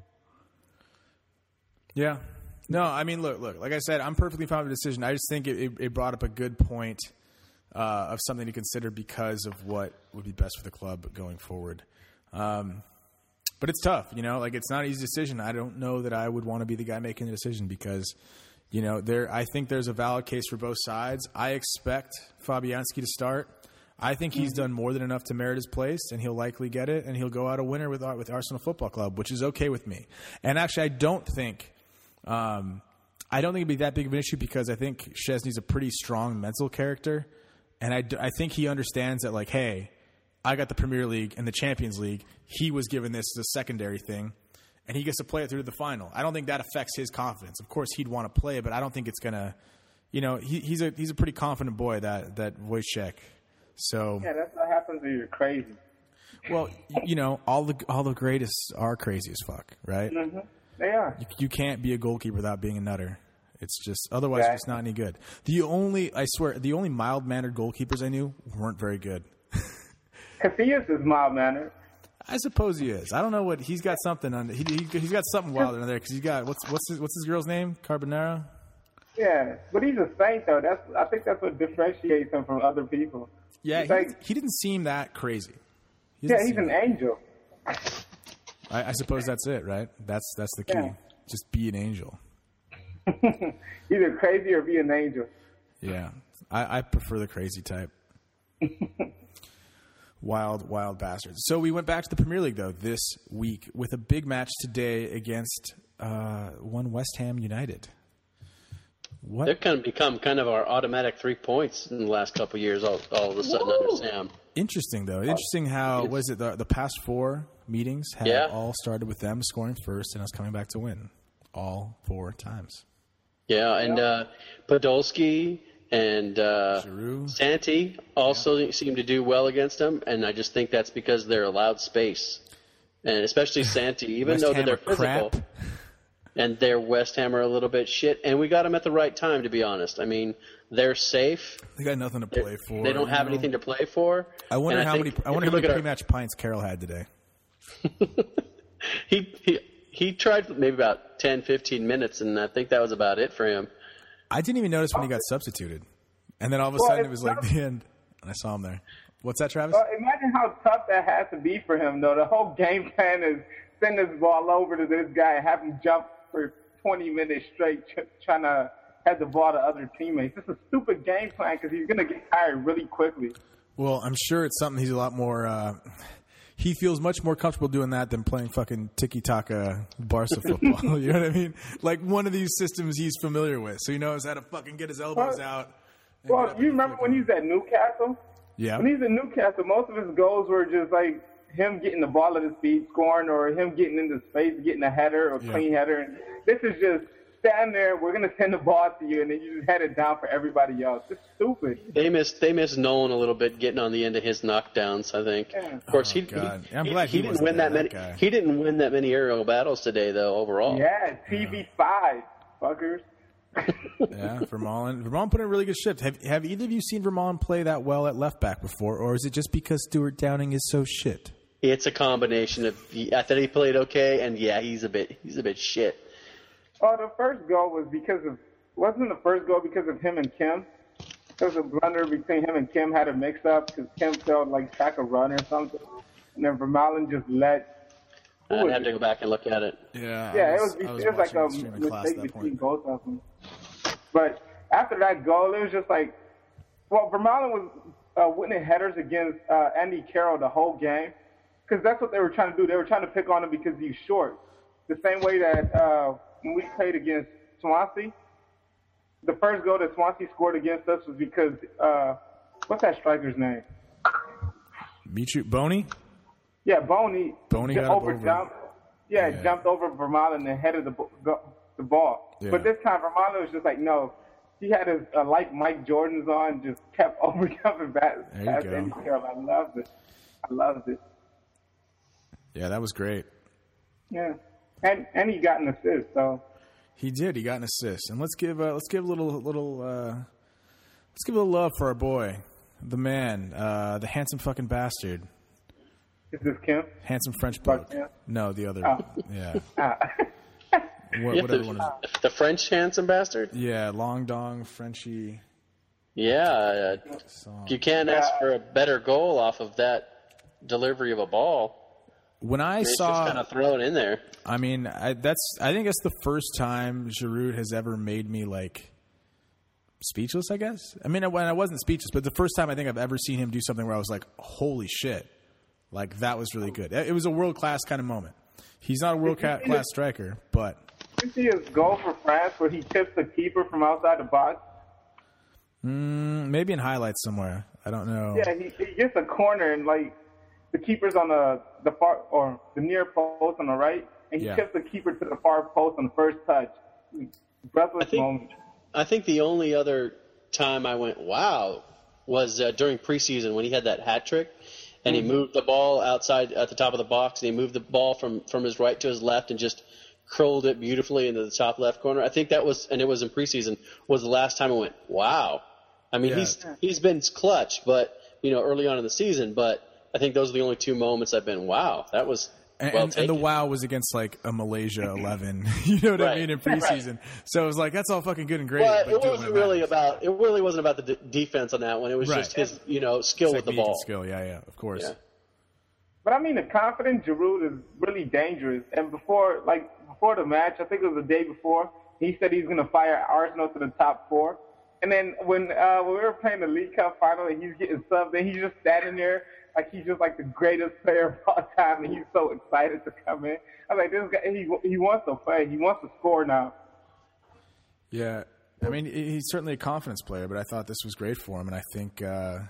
Speaker 1: Yeah. No, I mean, look. Like I said, I'm perfectly fine with the decision. I just think it brought up a good point of something to consider because of what would be best for the club going forward. But it's tough, you know. Like, it's not an easy decision. I don't know that I would want to be the guy making the decision because, you know, I think there's a valid case for both sides. I expect Fabianski to start. I think he's done more than enough to merit his place, and he'll likely get it, and he'll go out a winner with Arsenal Football Club, which is okay with me. And actually, I don't think it'd be that big of an issue because I think Szczesny's a pretty strong mental character, and I think he understands that, like, hey, I got the Premier League and the Champions League. He was given this as a secondary thing, and he gets to play it through to the final. I don't think that affects his confidence. Of course, he'd want to play, but I don't think it's gonna. You know, he's a pretty confident boy, that Wojciech. So
Speaker 3: yeah, that's what happens when you're crazy.
Speaker 1: Well, you know, all the greatest are crazy as fuck, right?
Speaker 3: Mm-hmm. They are.
Speaker 1: You can't be a goalkeeper without being a nutter. It's just otherwise it's not any good. The only mild-mannered goalkeepers I knew weren't very good.
Speaker 3: Casillas is mild-mannered.
Speaker 1: I suppose he is. I don't know what he's got something on. He's got something wild in there because he's got what's his girl's name? Carbonaro.
Speaker 3: Yeah, but he's a saint though. I think that's what differentiates him from other people.
Speaker 1: Yeah, he didn't seem that crazy.
Speaker 3: He's an angel.
Speaker 1: I suppose that's it, right? That's the key. Yeah. Just be an angel.
Speaker 3: Either crazy or be an angel.
Speaker 1: Yeah, I prefer the crazy type. Wild bastards. So we went back to the Premier League, though, this week with a big match today against one West Ham United. What?
Speaker 2: They've kind of become kind of our automatic 3 points in the last couple of years all of a sudden under Sam.
Speaker 1: Interesting, though. Interesting how, was it the past 4 meetings had all started with them scoring first and us coming back to win all 4 times.
Speaker 2: Yeah, and Podolski and Santi also seem to do well against them, and I just think that's because they're allowed space. And especially Santi, even though they're physical. Crap. And their West Ham are a little bit shit, and we got them at the right time, to be honest. I mean, they're safe.
Speaker 1: They got nothing to play for.
Speaker 2: They don't have anything to play for.
Speaker 1: I wonder how many pre-match pints Carroll had today.
Speaker 2: He tried maybe about 10, 15 minutes, and I think that was about it for him.
Speaker 1: I didn't even notice when he got substituted. And then all of a sudden it was like the end, and I saw him there. What's that, Travis?
Speaker 3: Well, imagine how tough that has to be for him, though. The whole game plan is send this ball over to this guy and have him jump for 20 minutes straight trying to head the ball to other teammates. It's a stupid game plan because he's going to get tired really quickly.
Speaker 1: Well, I'm sure it's something he's a lot more he feels much more comfortable doing that than playing fucking tiki-taka Barca football. You know what I mean? Like one of these systems he's familiar with. So he knows how to fucking get his elbows out.
Speaker 3: Well, you remember when he was at Newcastle?
Speaker 1: Yeah.
Speaker 3: When he's at Newcastle, most of his goals were just like him getting the ball at his feet, scoring, or him getting into space, getting a header or clean header. And this is just stand there, we're going to send the ball to you, and then you just head it down for everybody else. It's stupid.
Speaker 2: They missed Nolan a little bit getting on the end of his knockdowns, I think.
Speaker 3: Yeah.
Speaker 2: Of course,
Speaker 1: I'm glad he
Speaker 2: didn't win that many.
Speaker 1: Guy.
Speaker 2: He didn't win that many aerial battles today, though. Overall,
Speaker 3: yeah, TV5 fuckers.
Speaker 1: Yeah, Vermaelen put in a really good shift. Have either of you seen Vermaelen play that well at left back before, or is it just because Stuart Downing is so shit?
Speaker 2: It's a combination of. I thought he played okay, and yeah, he's a bit shit.
Speaker 3: Oh, the first goal was wasn't the first goal because of him and Kim? There was a blunder between him and Kim, had a mix-up because Kim failed like track a run or something, and then Vermaelen just let.
Speaker 2: I'd have to go back and look at it.
Speaker 3: Yeah, it was like a mistake between both of them. But after that goal, it was just like, well, Vermaelen was winning headers against Andy Carroll the whole game because that's what they were trying to do. They were trying to pick on him because he's short. The same way that when we played against Swansea, the first goal that Swansea scored against us was because what's that striker's name?
Speaker 1: Boney?
Speaker 3: Yeah, Boney.
Speaker 1: Boney got over.
Speaker 3: Jumped over Vermaelen and headed the ball.
Speaker 1: Yeah.
Speaker 3: But this time Vermaelen was just like, no. He had his like Mike Jordan's on, just kept overjumping back past Andy Carroll. I loved it.
Speaker 1: Yeah, that was great.
Speaker 3: Yeah, and he got an assist. So
Speaker 1: he did. He got an assist. And let's give a little love for our boy, the man, the handsome fucking bastard.
Speaker 3: Is this Kim?
Speaker 1: Handsome French bloke. No, the other.
Speaker 3: Oh.
Speaker 1: Yeah.
Speaker 2: Whatever one is. The French handsome bastard?
Speaker 1: Yeah, long dong, Frenchy.
Speaker 2: Yeah. You can't ask for a better goal off of that delivery of a ball.
Speaker 1: When I saw,
Speaker 2: just kind of throw it in there.
Speaker 1: I mean, I think that's the first time Giroud has ever made me like speechless. I guess. I mean, when I wasn't speechless, but the first time I think I've ever seen him do something where I was like, "Holy shit!" Like that was really good. It was a world class kind of moment. He's not a world class striker, but
Speaker 3: you see his goal for France where he tips the keeper from outside the box.
Speaker 1: Maybe in highlights somewhere. I don't know.
Speaker 3: Yeah, he gets a corner and like the keeper's on the far or the near post on the right, and he tips the keeper to the far post on the first touch. Breathless moment.
Speaker 2: I think the only other time I went wow was during preseason when he had that hat trick. And he moved the ball outside at the top of the box, and he moved the ball from his right to his left and just curled it beautifully into the top left corner. I think that was, and it was in preseason, was the last time I went, wow. I mean, he's been clutch, but early on in the season. But I think those are the only two moments I've been, wow, that was well taken.
Speaker 1: And the wow was against like a Malaysia 11, you know what I mean, in preseason. So it was like that's all fucking good and great.
Speaker 2: But it really wasn't about the defense on that one. It was just his skill with the ball.
Speaker 1: Skill, yeah, of course. Yeah.
Speaker 3: But I mean, the confident Giroud is really dangerous. And before the match, I think it was the day before, he said he's going to fire Arsenal to the top 4. And then when we were playing the League Cup final and he's getting subbed, and he's just standing there like he's just like the greatest player of all time, and he's so excited to come in. I'm like, this guy, he wants to play. He wants to score now.
Speaker 1: Yeah, I mean, he's certainly a confidence player, but I thought this was great for him, and I think, I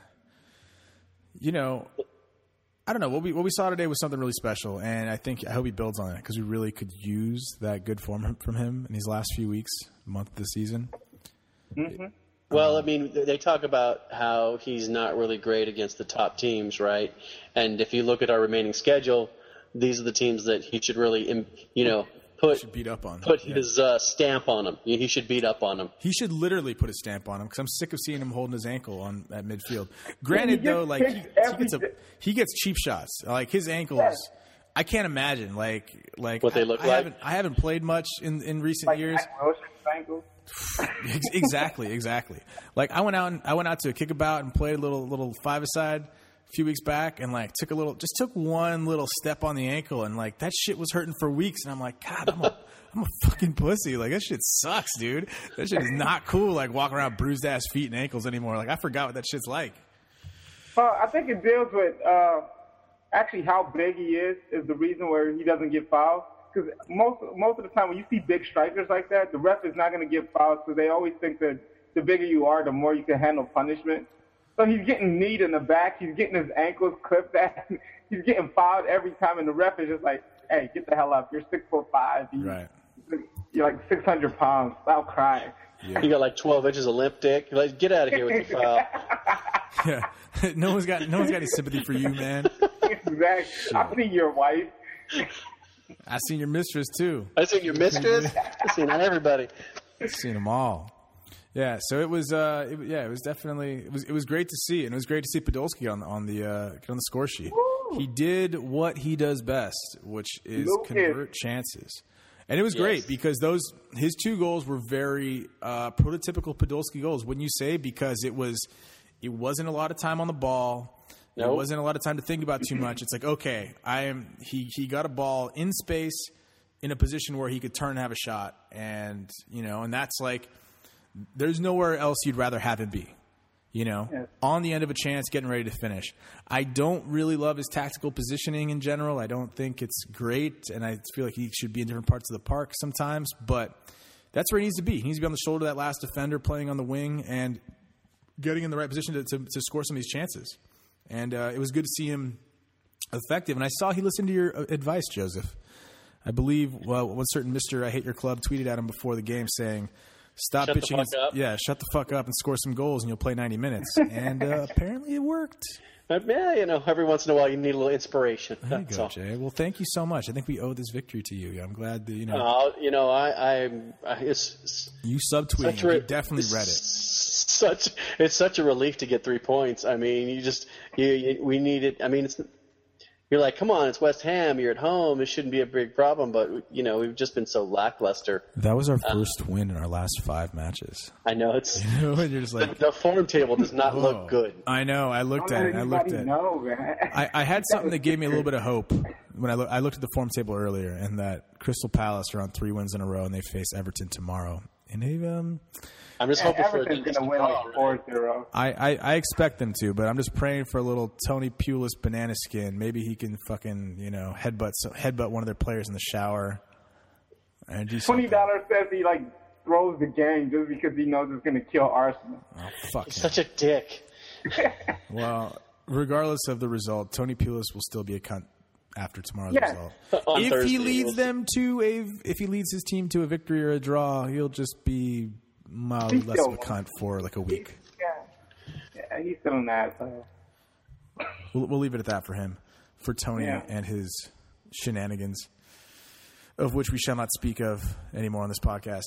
Speaker 1: don't know, what we saw today was something really special, and I hope he builds on it because we really could use that good form from him in these last few weeks, month of the season.
Speaker 3: Mm-hmm.
Speaker 2: Well, I mean, they talk about how he's not really great against the top teams, right? And if you look at our remaining schedule, these are the teams that he should really,
Speaker 1: should beat up on.
Speaker 2: Put his stamp on them. He should beat up on them.
Speaker 1: He should literally put his stamp on him because I'm sick of seeing him holding his ankle at midfield. Granted, though, like he gets cheap shots. Like his ankles, I can't imagine like
Speaker 2: what they look like.
Speaker 1: I haven't played much in recent years. Exactly. Like I went out to a kickabout and played a little five-a-side a few weeks back, and like took one little step on the ankle, and like that shit was hurting for weeks, and I'm like, God, I'm a fucking pussy. Like that shit sucks, dude. That shit is not cool. Like walking around bruised ass feet and ankles anymore. Like I forgot what that shit's like.
Speaker 3: Well, I think it deals with actually how big he is the reason where he doesn't get fouled. Because most of the time when you see big strikers like that, the ref is not going to give fouls because they always think that the bigger you are, the more you can handle punishment. So he's getting kneed in the back. He's getting his ankles clipped at. He's getting fouled every time, and the ref is just like, hey, get the hell up. You're 6'5".
Speaker 1: Right.
Speaker 3: You're like 600 pounds. Stop crying.
Speaker 2: Yeah. You got like 12 inches of limp dick. Like, get out of here with the foul.
Speaker 1: Yeah. No one's got any sympathy for you, man.
Speaker 3: Exactly. I've seen your wife.
Speaker 1: I've seen your mistress too.
Speaker 2: I've seen your mistress. I've seen everybody.
Speaker 1: I've seen them all. Yeah, so it was. It was definitely. It was great to see, and it was great to see Podolski on the score sheet. Woo! He did what he does best, which is convert chances, and it was great because his 2 goals were very prototypical Podolski goals. Wouldn't you say? Because it wasn't a lot of time on the ball. Nope. There wasn't a lot of time to think about too much. It's like, okay, he got a ball in space in a position where he could turn and have a shot. And, and that's like, there's nowhere else you'd rather have him be, on the end of a chance, getting ready to finish. I don't really love his tactical positioning in general. I don't think it's great. And I feel like he should be in different parts of the park sometimes, but that's where he needs to be. He needs to be on the shoulder of that last defender, playing on the wing and getting in the right position to score some of these chances. And it was good to see him effective. And I saw he listened to your advice, Joseph. I believe, one certain Mr. I Hate Your Club tweeted at him before the game saying, stop bitching. Shut the fuck up and score some goals and you'll play 90 minutes. And apparently it worked.
Speaker 2: Yeah, every once in a while you need a little inspiration.
Speaker 1: There you go, Jay. Well, thank you so much. I think we owe this victory to you. I'm glad that, you subtweeted. You definitely read it.
Speaker 2: It's such a relief to get 3 points. I mean, we need it. I mean, you're like, come on, it's West Ham. You're at home. It shouldn't be a big problem. But we've just been so lackluster.
Speaker 1: That was our first win in our last 5 matches.
Speaker 2: I know it's.
Speaker 1: And you're just like
Speaker 2: the form table does not look good.
Speaker 1: I know. I looked at it. I had something that gave me a little bit of hope when I looked at the form table earlier, and that Crystal Palace are on 3 wins in a row, and they face Everton tomorrow. And they've
Speaker 2: I'm just hoping
Speaker 3: Everton's going to win like 4-0.
Speaker 1: I expect them to, but I'm just praying for a little Tony Pulis banana skin. Maybe he can fucking headbutt one of their players in the shower. And do
Speaker 3: $20 says he throws the game just because he knows it's going to kill Arsenal.
Speaker 1: Oh fuck!
Speaker 2: He's such a dick.
Speaker 1: Well, regardless of the result, Tony Pulis will still be a cunt after tomorrow's result. If he leads his team to a victory or a draw, he'll just be mildly less of a cunt for like a week.
Speaker 3: He's still an asshole.
Speaker 1: We'll leave it at that for him, for Tony and his shenanigans, of which we shall not speak of anymore on this podcast.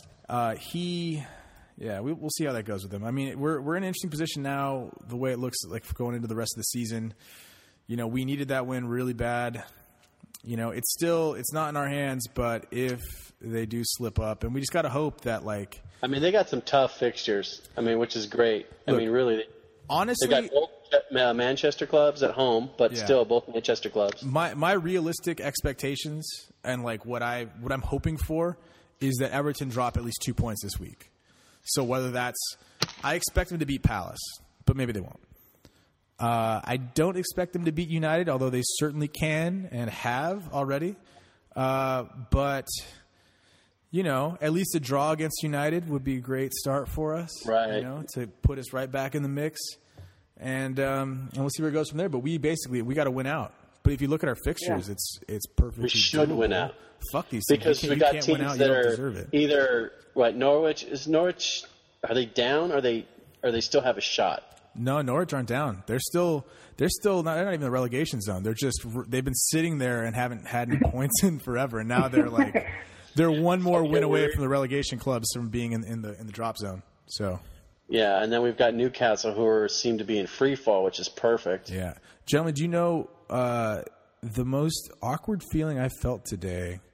Speaker 1: We'll see how that goes with him. I mean, we're in an interesting position now. The way it looks like going into the rest of the season, we needed that win really bad. It's not in our hands, but if they do slip up, and we just got to hope that
Speaker 2: they got some tough fixtures. Which is great. Look, really,
Speaker 1: honestly,
Speaker 2: they got both Manchester clubs at home, but still both Manchester clubs.
Speaker 1: My realistic expectations and what I'm hoping for is that Everton drop at least 2 points this week. So whether I expect them to beat Palace, but maybe they won't. I don't expect them to beat United, although they certainly can and have already. But at least a draw against United would be a great start for us,
Speaker 2: right?
Speaker 1: To put us right back in the mix, and we'll see where it goes from there. But we got to win out. But if you look at our fixtures, it's perfect.
Speaker 2: We should win out.
Speaker 1: Fuck these
Speaker 2: because
Speaker 1: teams.
Speaker 2: We got teams that are either Norwich. Is Norwich? Are they down? Or they still have a shot?
Speaker 1: No, Norwich aren't down. They're still not. They're not even in the relegation zone. They've been sitting there and haven't had any points in forever, and now they're they're one more win away from the relegation clubs from being in the drop zone. So.
Speaker 2: Yeah, and then we've got Newcastle who seem to be in free fall, which is perfect.
Speaker 1: Yeah. Gentlemen, do you know the most awkward feeling I felt today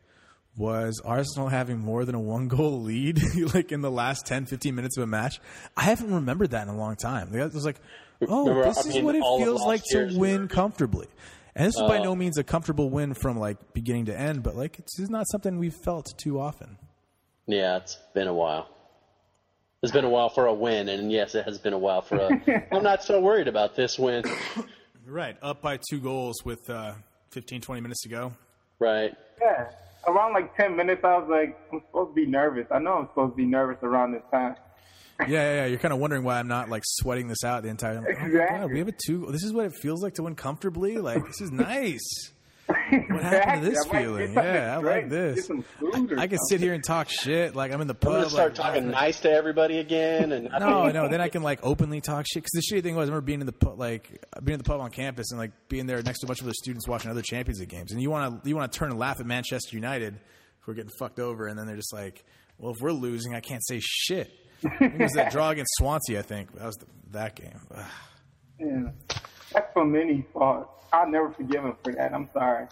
Speaker 1: was Arsenal having more than a 1-goal lead like in the last 10, 15 minutes of a match. I haven't remembered that in a long time. It was like, this is what it feels like to win comfortably. And this is by no means a comfortable win from like beginning to end, but like it's not something we've felt too often.
Speaker 2: Yeah, it's been a while. It's been a while for a win, and yes, it has been a while for a... I'm not so worried about this win.
Speaker 1: Right, up by 2 goals with 15, 20 minutes to go.
Speaker 2: Right.
Speaker 3: Yeah. Around like 10 minutes, I was like, I'm supposed to be nervous. I know I'm supposed to be nervous around this time.
Speaker 1: Yeah. You're kind of wondering why I'm not like sweating this out the entire time.
Speaker 3: Exactly.
Speaker 1: Oh my God, we have a 2. This is what it feels like to win comfortably. Like, this is nice. What happened to this feeling? Yeah, I like this. I can sit here and talk shit. Like I'm in the pub.
Speaker 2: I'm gonna start talking nice to everybody again. And
Speaker 1: no. Then I can like openly talk shit. Because the shitty thing was, I remember being in the pub on campus and like being there next to a bunch of other students watching other Champions League games. And you want to turn and laugh at Manchester United who are getting fucked over, and then they're just like, well, if we're losing, I can't say shit. It was that draw against Swansea, I think. That was that game. Ugh.
Speaker 3: Yeah, that's Flamini's fault. I'll never forgive him for that. I'm sorry.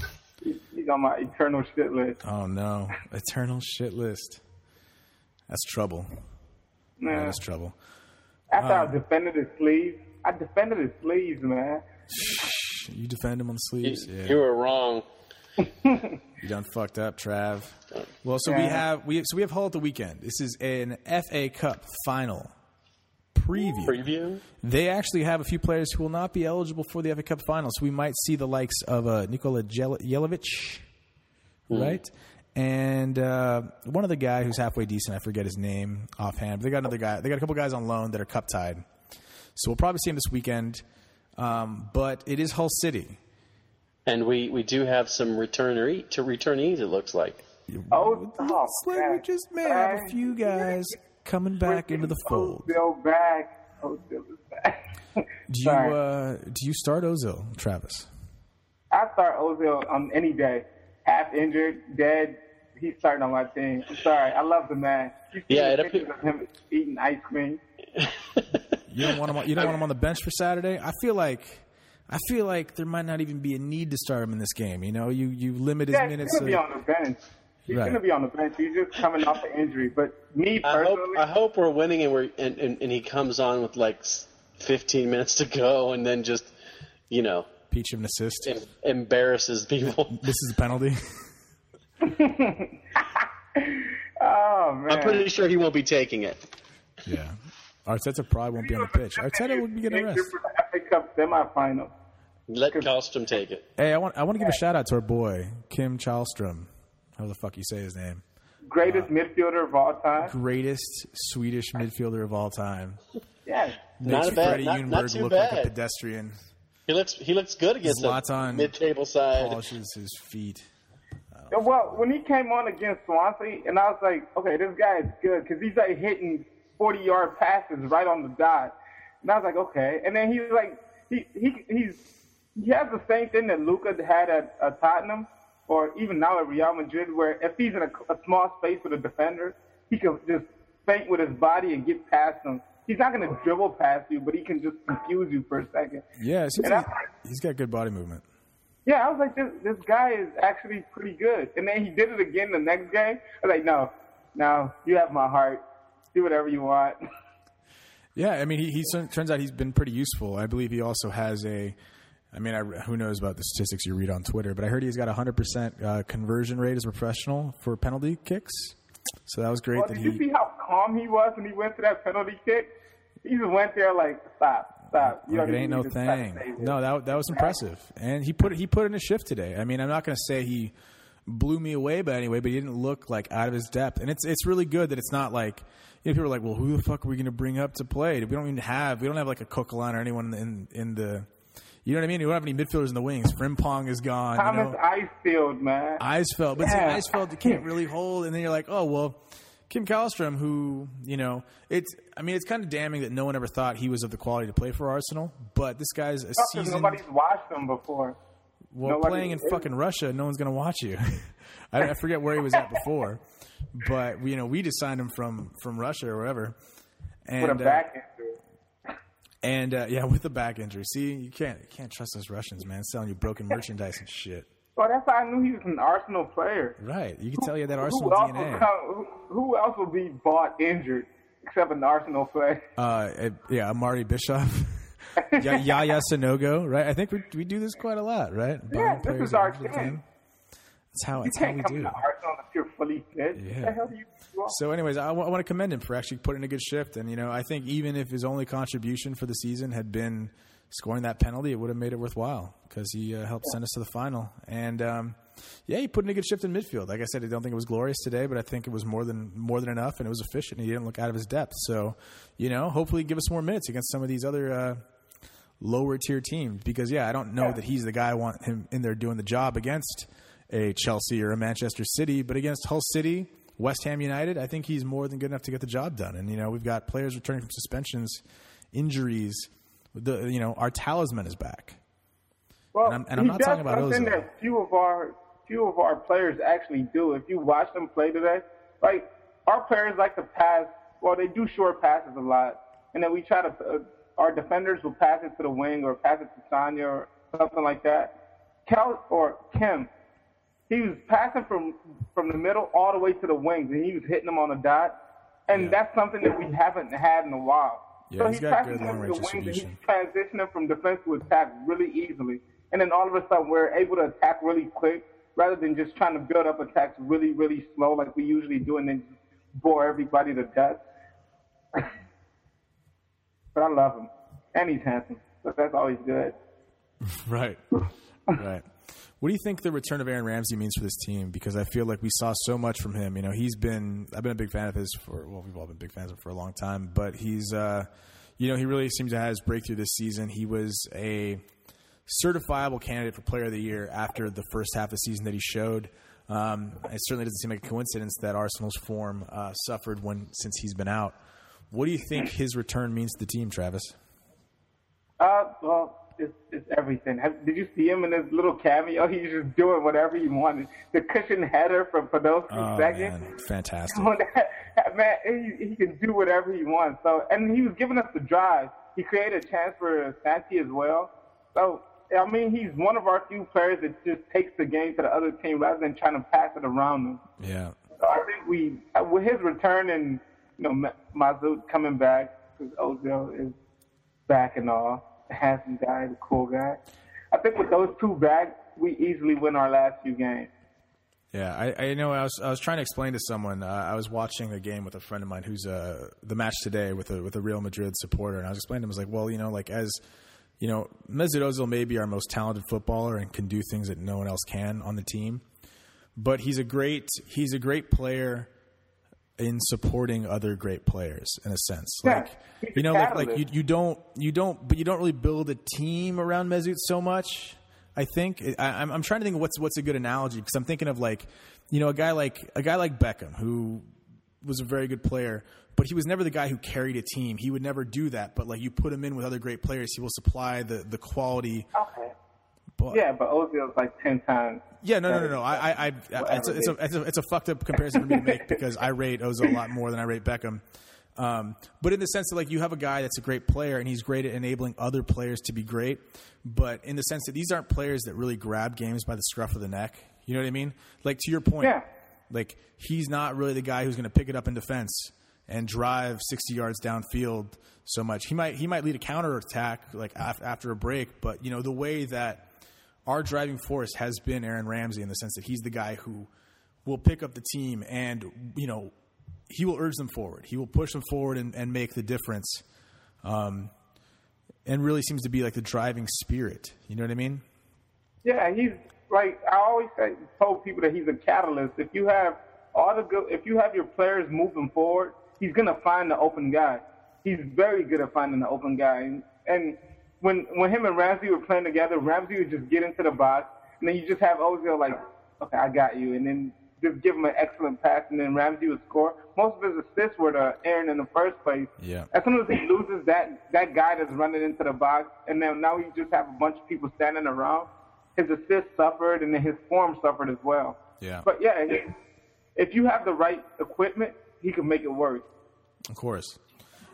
Speaker 3: He's on my eternal shit list.
Speaker 1: Oh, no. Eternal shit list. That's trouble.
Speaker 3: Yeah.
Speaker 1: That's trouble.
Speaker 3: After I defended his sleeves, man.
Speaker 1: You defend him on the sleeves? Yeah.
Speaker 2: You were wrong.
Speaker 1: You done fucked up, Trav. Well, so we have Hull at the weekend. This is an FA Cup final preview. They actually have a few players who will not be eligible for the FA Cup final, so we might see the likes of Nikola Jelavic, right? And one other guy who's halfway decent. I forget his name offhand. But they got another guy. They got a couple guys on loan that are cup tied. So we'll probably see him this weekend. But it is Hull City.
Speaker 2: And we do have some returnees, it looks like.
Speaker 3: Looks
Speaker 1: like we just may have a few guys coming back into the fold.
Speaker 3: Ozil is back.
Speaker 1: Do you start Ozil, Travis?
Speaker 3: I start Ozil on any day. Half injured, dead. He's starting on my team. I'm sorry. I love the man.
Speaker 2: It
Speaker 3: pictures of him eating ice cream.
Speaker 1: You don't want him on the bench for Saturday? I feel like there might not even be a need to start him in this game. You know, you limit his minutes.
Speaker 3: He's going to be on the bench. He's going to be on the bench. He's just coming off the injury. But me personally,
Speaker 2: I hope we're winning and he comes on with like 15 minutes to go and then just,
Speaker 1: peach him an assist,
Speaker 2: embarrasses people.
Speaker 1: This is a penalty.
Speaker 3: Oh man!
Speaker 2: I'm pretty sure he won't be taking it.
Speaker 1: Yeah, Arteta probably won't be on the pitch. Arteta would be getting a rest.
Speaker 3: For the FA Cup semifinal.
Speaker 2: Let Kallstrom take it.
Speaker 1: Hey, I want to give a shout out to our boy Kim Kallstrom. How the fuck you say his name?
Speaker 3: Greatest midfielder of all time.
Speaker 1: Greatest Swedish midfielder of all time.
Speaker 3: Yeah.
Speaker 1: Makes Freddie Ljungberg look like a pedestrian.
Speaker 2: He looks good against
Speaker 1: Zlatan
Speaker 2: the mid-table side.
Speaker 1: Polishes his feet.
Speaker 3: Well, when he came on against Swansea, and I was like, okay, this guy is good because he's like hitting 40-yard passes right on the dot. And I was like, okay. And then he's like, he has the same thing that Luka had at Tottenham, or even now at Real Madrid, where if he's in a small space with a defender, he can just feint with his body and get past him. He's not going to dribble past you, but he can just confuse you for a second.
Speaker 1: Yeah, he's got good body movement.
Speaker 3: Yeah, I was like, this guy is actually pretty good. And then he did it again the next game. I was like, no, you have my heart. Do whatever you want.
Speaker 1: Yeah, I mean, he turns out he's been pretty useful. I believe he also has who knows about the statistics you read on Twitter, but I heard he's got a 100% conversion rate as a professional for penalty kicks. So that was great.
Speaker 3: Did you see how calm he was when he went to that penalty kick? He just went there like, stop.
Speaker 1: It ain't no thing. No, that was impressive. And he put in a shift today. I mean, I'm not going to say he blew me away by anyway, but he didn't look like out of his depth. And it's really good that it's not like, people are like, well, who the fuck are we going to bring up to play? We don't have like a Coquelin or anyone in the. You know what I mean? We don't have any midfielders in the wings. Frimpong is gone.
Speaker 3: Thomas Eisfeld, man.
Speaker 1: Eisfeld. But Eisfeld you can't really hold. And then you're like, oh, well, Kim Kallstrom, who, it's kind of damning that no one ever thought he was of the quality to play for Arsenal. But this guy's a seasoned.
Speaker 3: Nobody's watched him before.
Speaker 1: Well, playing in fucking Russia, no one's going to watch you. I forget where he was at before. But, we just signed him from Russia or wherever. And,
Speaker 3: with a back injury.
Speaker 1: And with the back injury. See, you can't trust those Russians, man, selling you broken merchandise and shit.
Speaker 3: Well, that's how I knew he was an Arsenal player.
Speaker 1: Right. You can tell you that Arsenal DNA.
Speaker 3: Who else will be bought injured except an Arsenal player?
Speaker 1: Amari Bischoff. Yaya Sanogo, right? I think we do this quite a lot, right?
Speaker 3: Yeah, this is our team.
Speaker 1: It's how we do.
Speaker 3: You can't come to Arsenal if you're fully fit.
Speaker 1: Yeah.
Speaker 3: What the hell do you do?
Speaker 1: So anyways, I want to commend him for actually putting a good shift. And, I think even if his only contribution for the season had been scoring that penalty, it would have made it worthwhile because he helped send us to the final. And, he put in a good shift in midfield. Like I said, I don't think it was glorious today, but I think it was more than enough, and it was efficient, and he didn't look out of his depth. So, hopefully give us more minutes against some of these other lower-tier teams because, I don't know that he's the guy I want him in there doing the job against a Chelsea or a Manchester City, but against Hull City, West Ham United, I think he's more than good enough to get the job done. And, we've got players returning from suspensions, injuries. Our talisman is back.
Speaker 3: Well,
Speaker 1: and I'm not talking about Ozil.
Speaker 3: That few of our players actually do. If you watch them play today, like our players like to pass. Well, they do short passes a lot, and then we try to. Our defenders will pass it to the wing or pass it to Sanya or something like that. Kim, he was passing from the middle all the way to the wings, and he was hitting them on the dot. And that's something that we haven't had in a while.
Speaker 1: Yeah,
Speaker 3: so
Speaker 1: he's got good long-range
Speaker 3: He's
Speaker 1: distribution.
Speaker 3: transitioning from defense to attack really easily. And then all of a sudden we're able to attack really quick rather than just trying to build up attacks really, really slow like we usually do and then bore everybody to death. But I love him. And he's handsome. So that's always good.
Speaker 1: Right. What do you think the return of Aaron Ramsey means for this team? Because I feel like we saw so much from him. I've been a big fan of his we've all been big fans of him for a long time, but he's, he really seems to have his breakthrough this season. He was a certifiable candidate for Player of the Year after the first half of the season that he showed. It certainly doesn't seem like a coincidence that Arsenal's form suffered since he's been out. What do you think his return means to the team, Travis?
Speaker 3: Well, it's everything. Did you see him in his little cameo? He's just doing whatever he wanted. The cushion header from Podolski second.
Speaker 1: Man, fantastic.
Speaker 3: Man, he can do whatever he wants. So, and he was giving us the drive. He created a chance for Santi as well. So, he's one of our few players that just takes the game to the other team rather than trying to pass it around them.
Speaker 1: Yeah.
Speaker 3: So I think with his return and, Mazut coming back, because Ozil is back and all, the handsome guy, the cool guy. I think with those two back, we easily win our last few games.
Speaker 1: Yeah, I know. I was trying to explain to someone. I was watching a game with a friend of mine who's the match today with a Real Madrid supporter, and I was explaining to him, I was like, well, Mesut Ozil may be our most talented footballer and can do things that no one else can on the team, but he's a great player in supporting other great players in a sense.
Speaker 3: Yeah,
Speaker 1: you don't really build a team around Mesut so much. I think I'm trying to think of what's a good analogy, because I'm thinking of a guy like Beckham, who was a very good player, but he was never the guy who carried a team. He would never do that. But you put him in with other great players, he will supply the quality.
Speaker 3: Okay. But Ozil's like 10 times.
Speaker 1: Yeah, no. It's a fucked up comparison for me to make because I rate Ozil a lot more than I rate Beckham. But in the sense that you have a guy that's a great player and he's great at enabling other players to be great, but in the sense that these aren't players that really grab games by the scruff of the neck. You know what I mean? To your point, he's not really the guy who's going to pick it up in defense and drive 60 yards downfield so much. He might lead a counterattack after a break, but the way that our driving force has been Aaron Ramsey, in the sense that he's the guy who will pick up the team and he will urge them forward. He will push them forward and make the difference. And really seems to be the driving spirit. You know what I mean? Yeah,
Speaker 3: he's I always told people that he's a catalyst. If you have your players moving forward, he's gonna find the open guy. He's very good at finding the open guy. And when him and Ramsey were playing together, Ramsey would just get into the box, and then you just have Ozil okay, I got you, and then just give him an excellent pass, and then Ramsey would score. Most of his assists were to Aaron in the first place.
Speaker 1: Yeah.
Speaker 3: As soon as he loses that guy that's running into the box, and then now you just have a bunch of people standing around, his assists suffered, and then his form suffered as well.
Speaker 1: Yeah.
Speaker 3: But if you have the right equipment, he can make it work.
Speaker 1: Of course.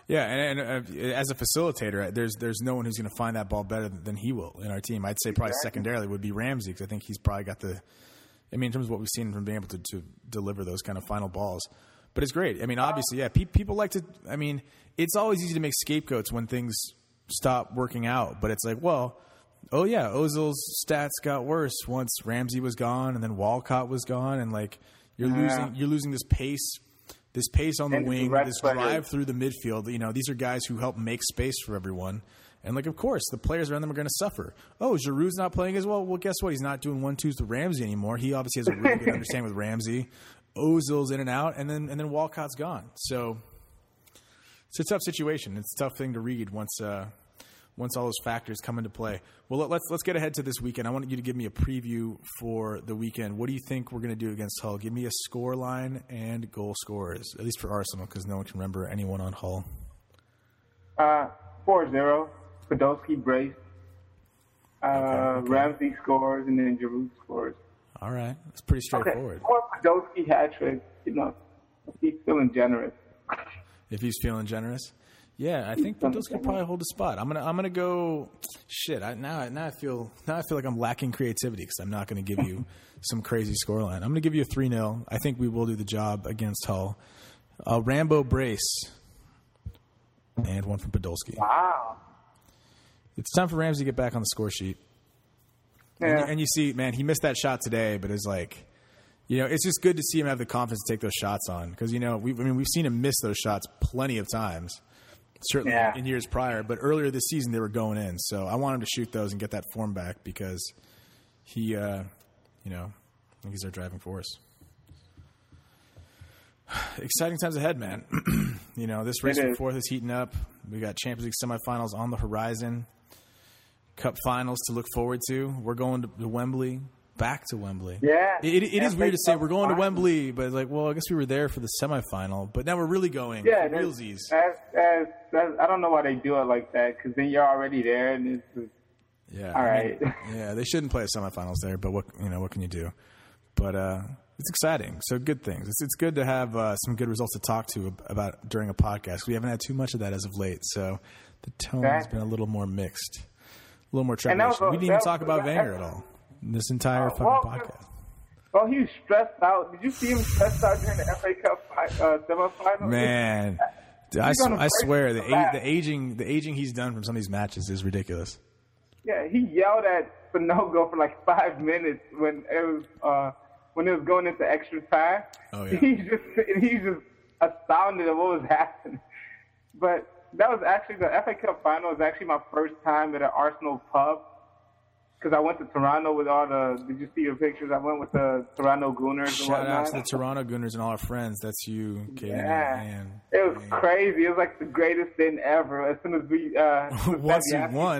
Speaker 1: Yeah, and as a facilitator, there's no one who's going to find that ball better than he will in our team. I'd say probably secondarily would be Ramsey, because I think he's probably got in terms of what we've seen from being able to deliver those kind of final balls. But it's great. I mean, obviously, yeah, people like to – I mean, it's always easy to make scapegoats when things stop working out. But it's like, well, oh, yeah, Ozil's stats got worse once Ramsey was gone and then Walcott was gone. And, like, you're losing this pace on the wing, this drive through the midfield. You know, these are guys who help make space for everyone. And, like, of course, the players around them are going to suffer. Oh, Giroud's not playing as well? Well, guess what? He's not doing 1-2s with Ramsey anymore. He obviously has a really good understanding with Ramsey. Ozil's in and out, and then Walcott's gone. So it's a tough situation. It's a tough thing to read once all those factors come into play. Well, let's get ahead to this weekend. I want you to give me a preview for the weekend. What do you think we're going to do against Hull? Give me a score line and goal scorers, at least for Arsenal, because no one can remember anyone on Hull.
Speaker 3: 4-0. Podolski brace. Okay. Ramsey scores, and then Giroud scores.
Speaker 1: All right. It's pretty straightforward.
Speaker 3: Or Podolski hat-trick, if he's feeling generous.
Speaker 1: If he's feeling generous? Yeah, I think Podolski will probably hold a spot. I'm gonna go. Shit. Now I feel like I'm lacking creativity because I'm not going to give you some crazy scoreline. I'm going to give you a 3-0. I think we will do the job against Hull. Rambo brace and one from Podolski.
Speaker 3: Wow.
Speaker 1: It's time for Ramsey to get back on the score sheet. Yeah. And you see, man, he missed that shot today, but it's like, it's just good to see him have the confidence to take those shots on because we've seen him miss those shots plenty of times. Certainly in years prior, but earlier this season they were going in. So I want him to shoot those and get that form back because he, I think he's our driving force. Exciting times ahead, man. This race for fourth is heating up. We got Champions League semifinals on the horizon. Cup finals to look forward to. We're going to Wembley. Back to Wembley.
Speaker 3: Yeah.
Speaker 1: It is weird to say we're going to Wembley, but it's like, well, I guess we were there for the semifinal, but now we're really going.
Speaker 3: Yeah,
Speaker 1: for realsies.
Speaker 3: I don't know why they do it like that, because then you're already there, and it's just, all right.
Speaker 1: They shouldn't play semifinals there, but what can you do? But it's exciting. So good things. It's good to have some good results to talk about during a podcast. We haven't had too much of that as of late, so the tone has been a little more mixed, a little more trepidation. We didn't even talk about Wenger at all. This entire fucking podcast.
Speaker 3: Well, he was stressed out. Did you see him stressed out during the FA Cup semifinal?
Speaker 1: Man, I swear the aging he's done from some of these matches is ridiculous.
Speaker 3: Yeah, he yelled at Sanogo for like 5 minutes when it was going into extra time.
Speaker 1: Oh yeah.
Speaker 3: He's just astounded at what was happening. But that was actually the FA Cup final. Was actually my first time at an Arsenal pub. Because I went to Toronto with did you see your pictures? I went with the Toronto Gooners and whatnot.
Speaker 1: Shout out to the Toronto Gooners and all our friends. That's you, Katie.
Speaker 3: Yeah.
Speaker 1: Man.
Speaker 3: It was crazy. It was like the greatest thing ever. As soon as we...
Speaker 1: Once you won.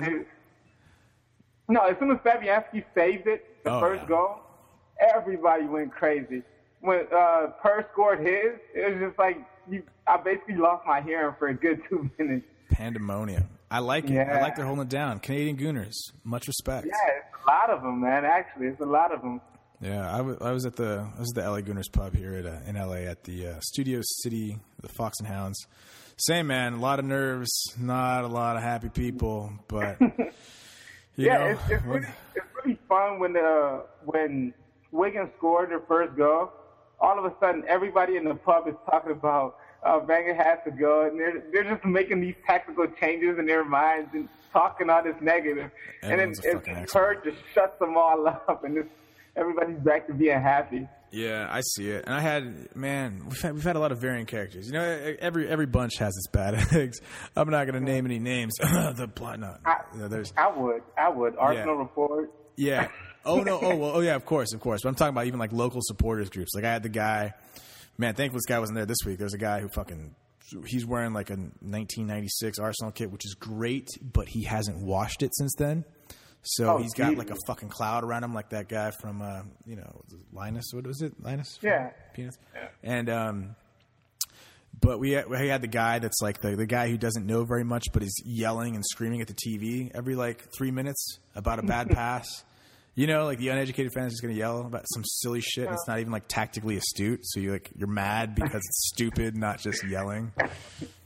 Speaker 3: As soon as Fabianski saved it, the first goal, everybody went crazy. When Per scored his, it was just like, I basically lost my hearing for a good 2 minutes.
Speaker 1: Pandemonium. I like it. I like they're holding it down. Canadian Gooners. Much respect.
Speaker 3: Yeah, it's a lot of them, man. Actually, it's a lot of them.
Speaker 1: Yeah, I was at the LA Gooners pub here in LA at the Studio City, the Fox and Hounds. Same, man. A lot of nerves, not a lot of happy people, but
Speaker 3: it's really fun when Wigan scored their first goal. All of a sudden, everybody in the pub is talking about Wenger has to go, and they're just making these tactical changes in their minds and talking all this negative.
Speaker 1: Everyone's
Speaker 3: and then Kurt just shuts them all up, and everybody's back to being happy.
Speaker 1: Yeah, I see it. And we've had a lot of varying characters. Every bunch has its bad eggs. I'm not going to name any names. The plot, no.
Speaker 3: I would. Arsenal Report.
Speaker 1: Yeah. Oh no. Oh yeah. Of course. But I'm talking about even like local supporters groups. Like I had the guy. Man, thankfully this guy wasn't there this week. There's a guy who he's wearing like a 1996 Arsenal kit, which is great, but he hasn't washed it since then. So he's got like a fucking cloud around him, like that guy from, Linus. What was it? Linus?
Speaker 3: Yeah.
Speaker 1: Penis. Yeah. And, but we had the guy that's like the guy who doesn't know very much, but is yelling and screaming at the TV every like 3 minutes about a bad pass. Like the uneducated fan is just going to yell about some silly shit, and it's not even like tactically astute. So you're mad because it's stupid, not just yelling.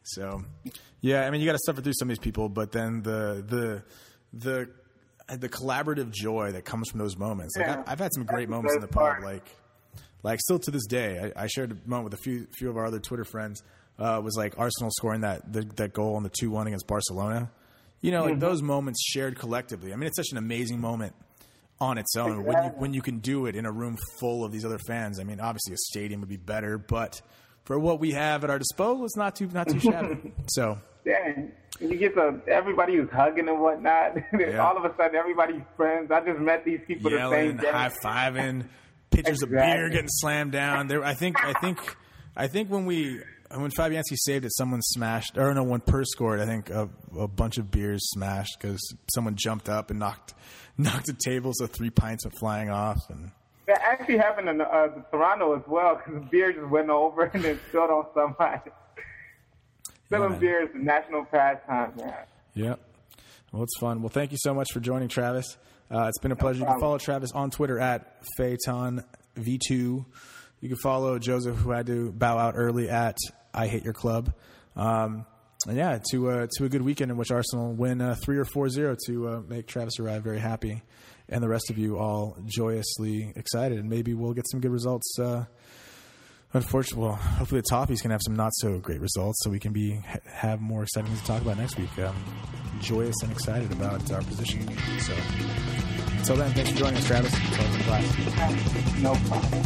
Speaker 1: So, yeah, I mean, you got to suffer through some of these people, but then the collaborative joy that comes from those moments. Like I've had some great moments in the pub. Like still to this day, I shared a moment with a few of our other Twitter friends. Was like Arsenal scoring that goal on the 2-1 against Barcelona. You know, like those moments shared collectively. I mean, it's such an amazing moment on its own. Exactly. When you can do it in a room full of these other fans. I mean, obviously a stadium would be better, but for what we have at our disposal, it's not too shabby. So
Speaker 3: yeah, you get everybody who's hugging and whatnot. All of a sudden, everybody's friends. I just met these people
Speaker 1: yelling,
Speaker 3: the same day,
Speaker 1: high-fiving, pitchers of beer getting slammed down. I think when Fabianski saved it, someone smashed, or no, when Purse scored, I think a bunch of beers smashed because someone jumped up and knocked a table, so 3 pints went flying off. And
Speaker 3: that actually happened in Toronto as well, because the beer just went over and then spilled on somebody. Spilling beer is a national pastime, man.
Speaker 1: Yeah. Well, it's fun. Well, thank you so much for joining, Travis. It's been a pleasure. You can follow Travis on Twitter at PhaetonV2. You can follow Joseph, who had to bow out early, at I Hate Your Club. And yeah, to a good weekend in which Arsenal win 3 or 4-0 to make Travis arrive very happy, and the rest of you all joyously excited. And maybe we'll get some good results. Unfortunately, well, hopefully the Toffees can have some not so great results, so we can have more exciting things to talk about next week. Joyous and excited about our position. So until then, thanks for joining us, Travis.
Speaker 3: No problem.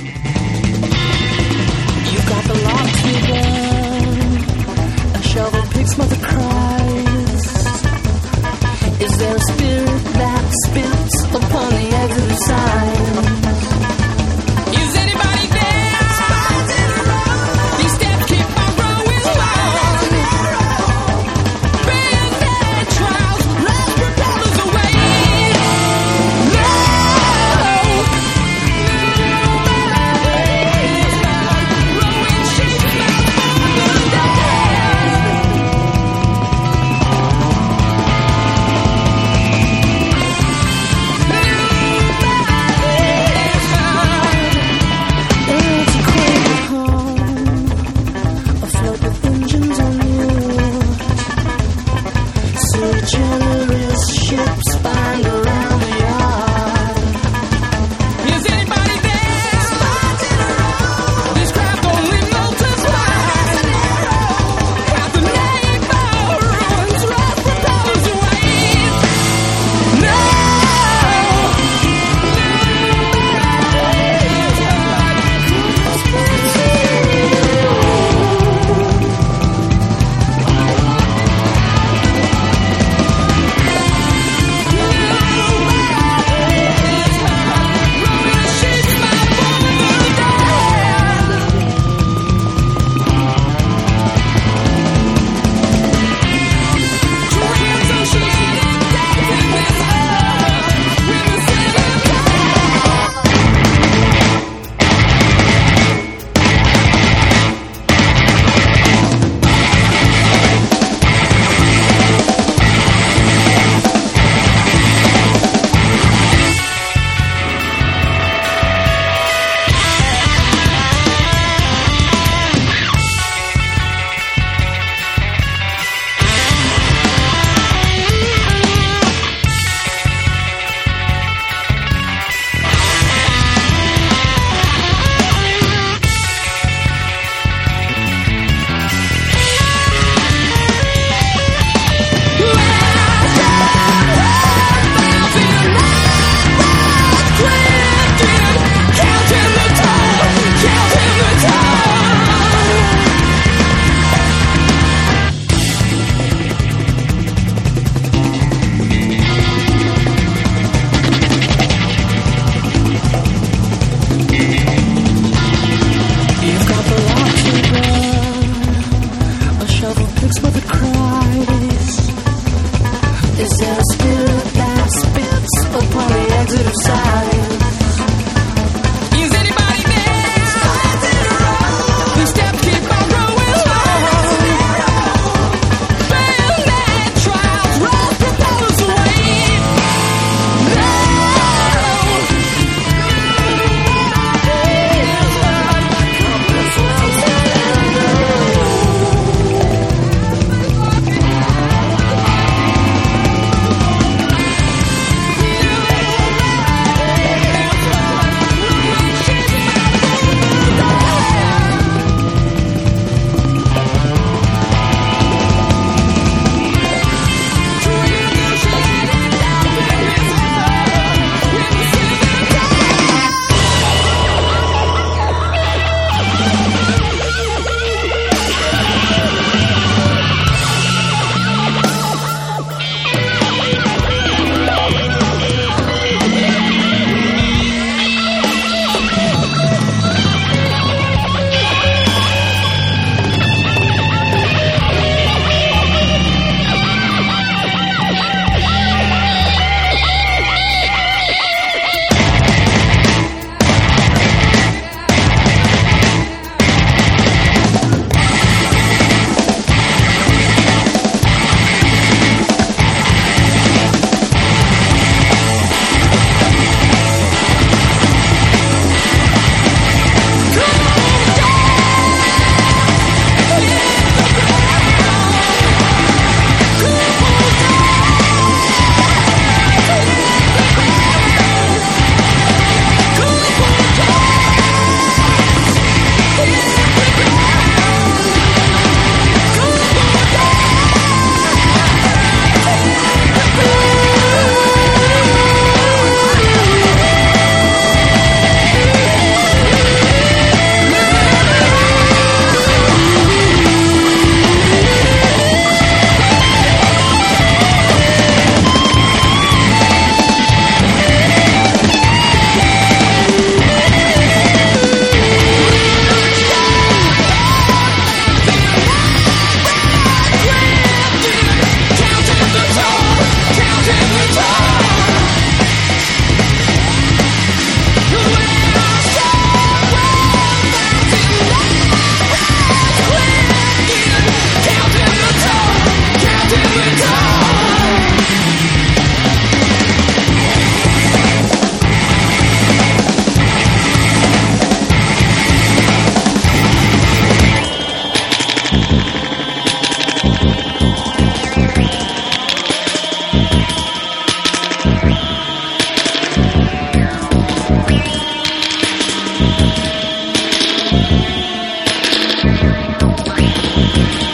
Speaker 4: You got the lock to burn. A shovel picks mother cries. Is there a spirit that spits upon the exit sign? Is anybody there? These steps keep on growing long. Band-aid trials, last propellers away. No. Bye.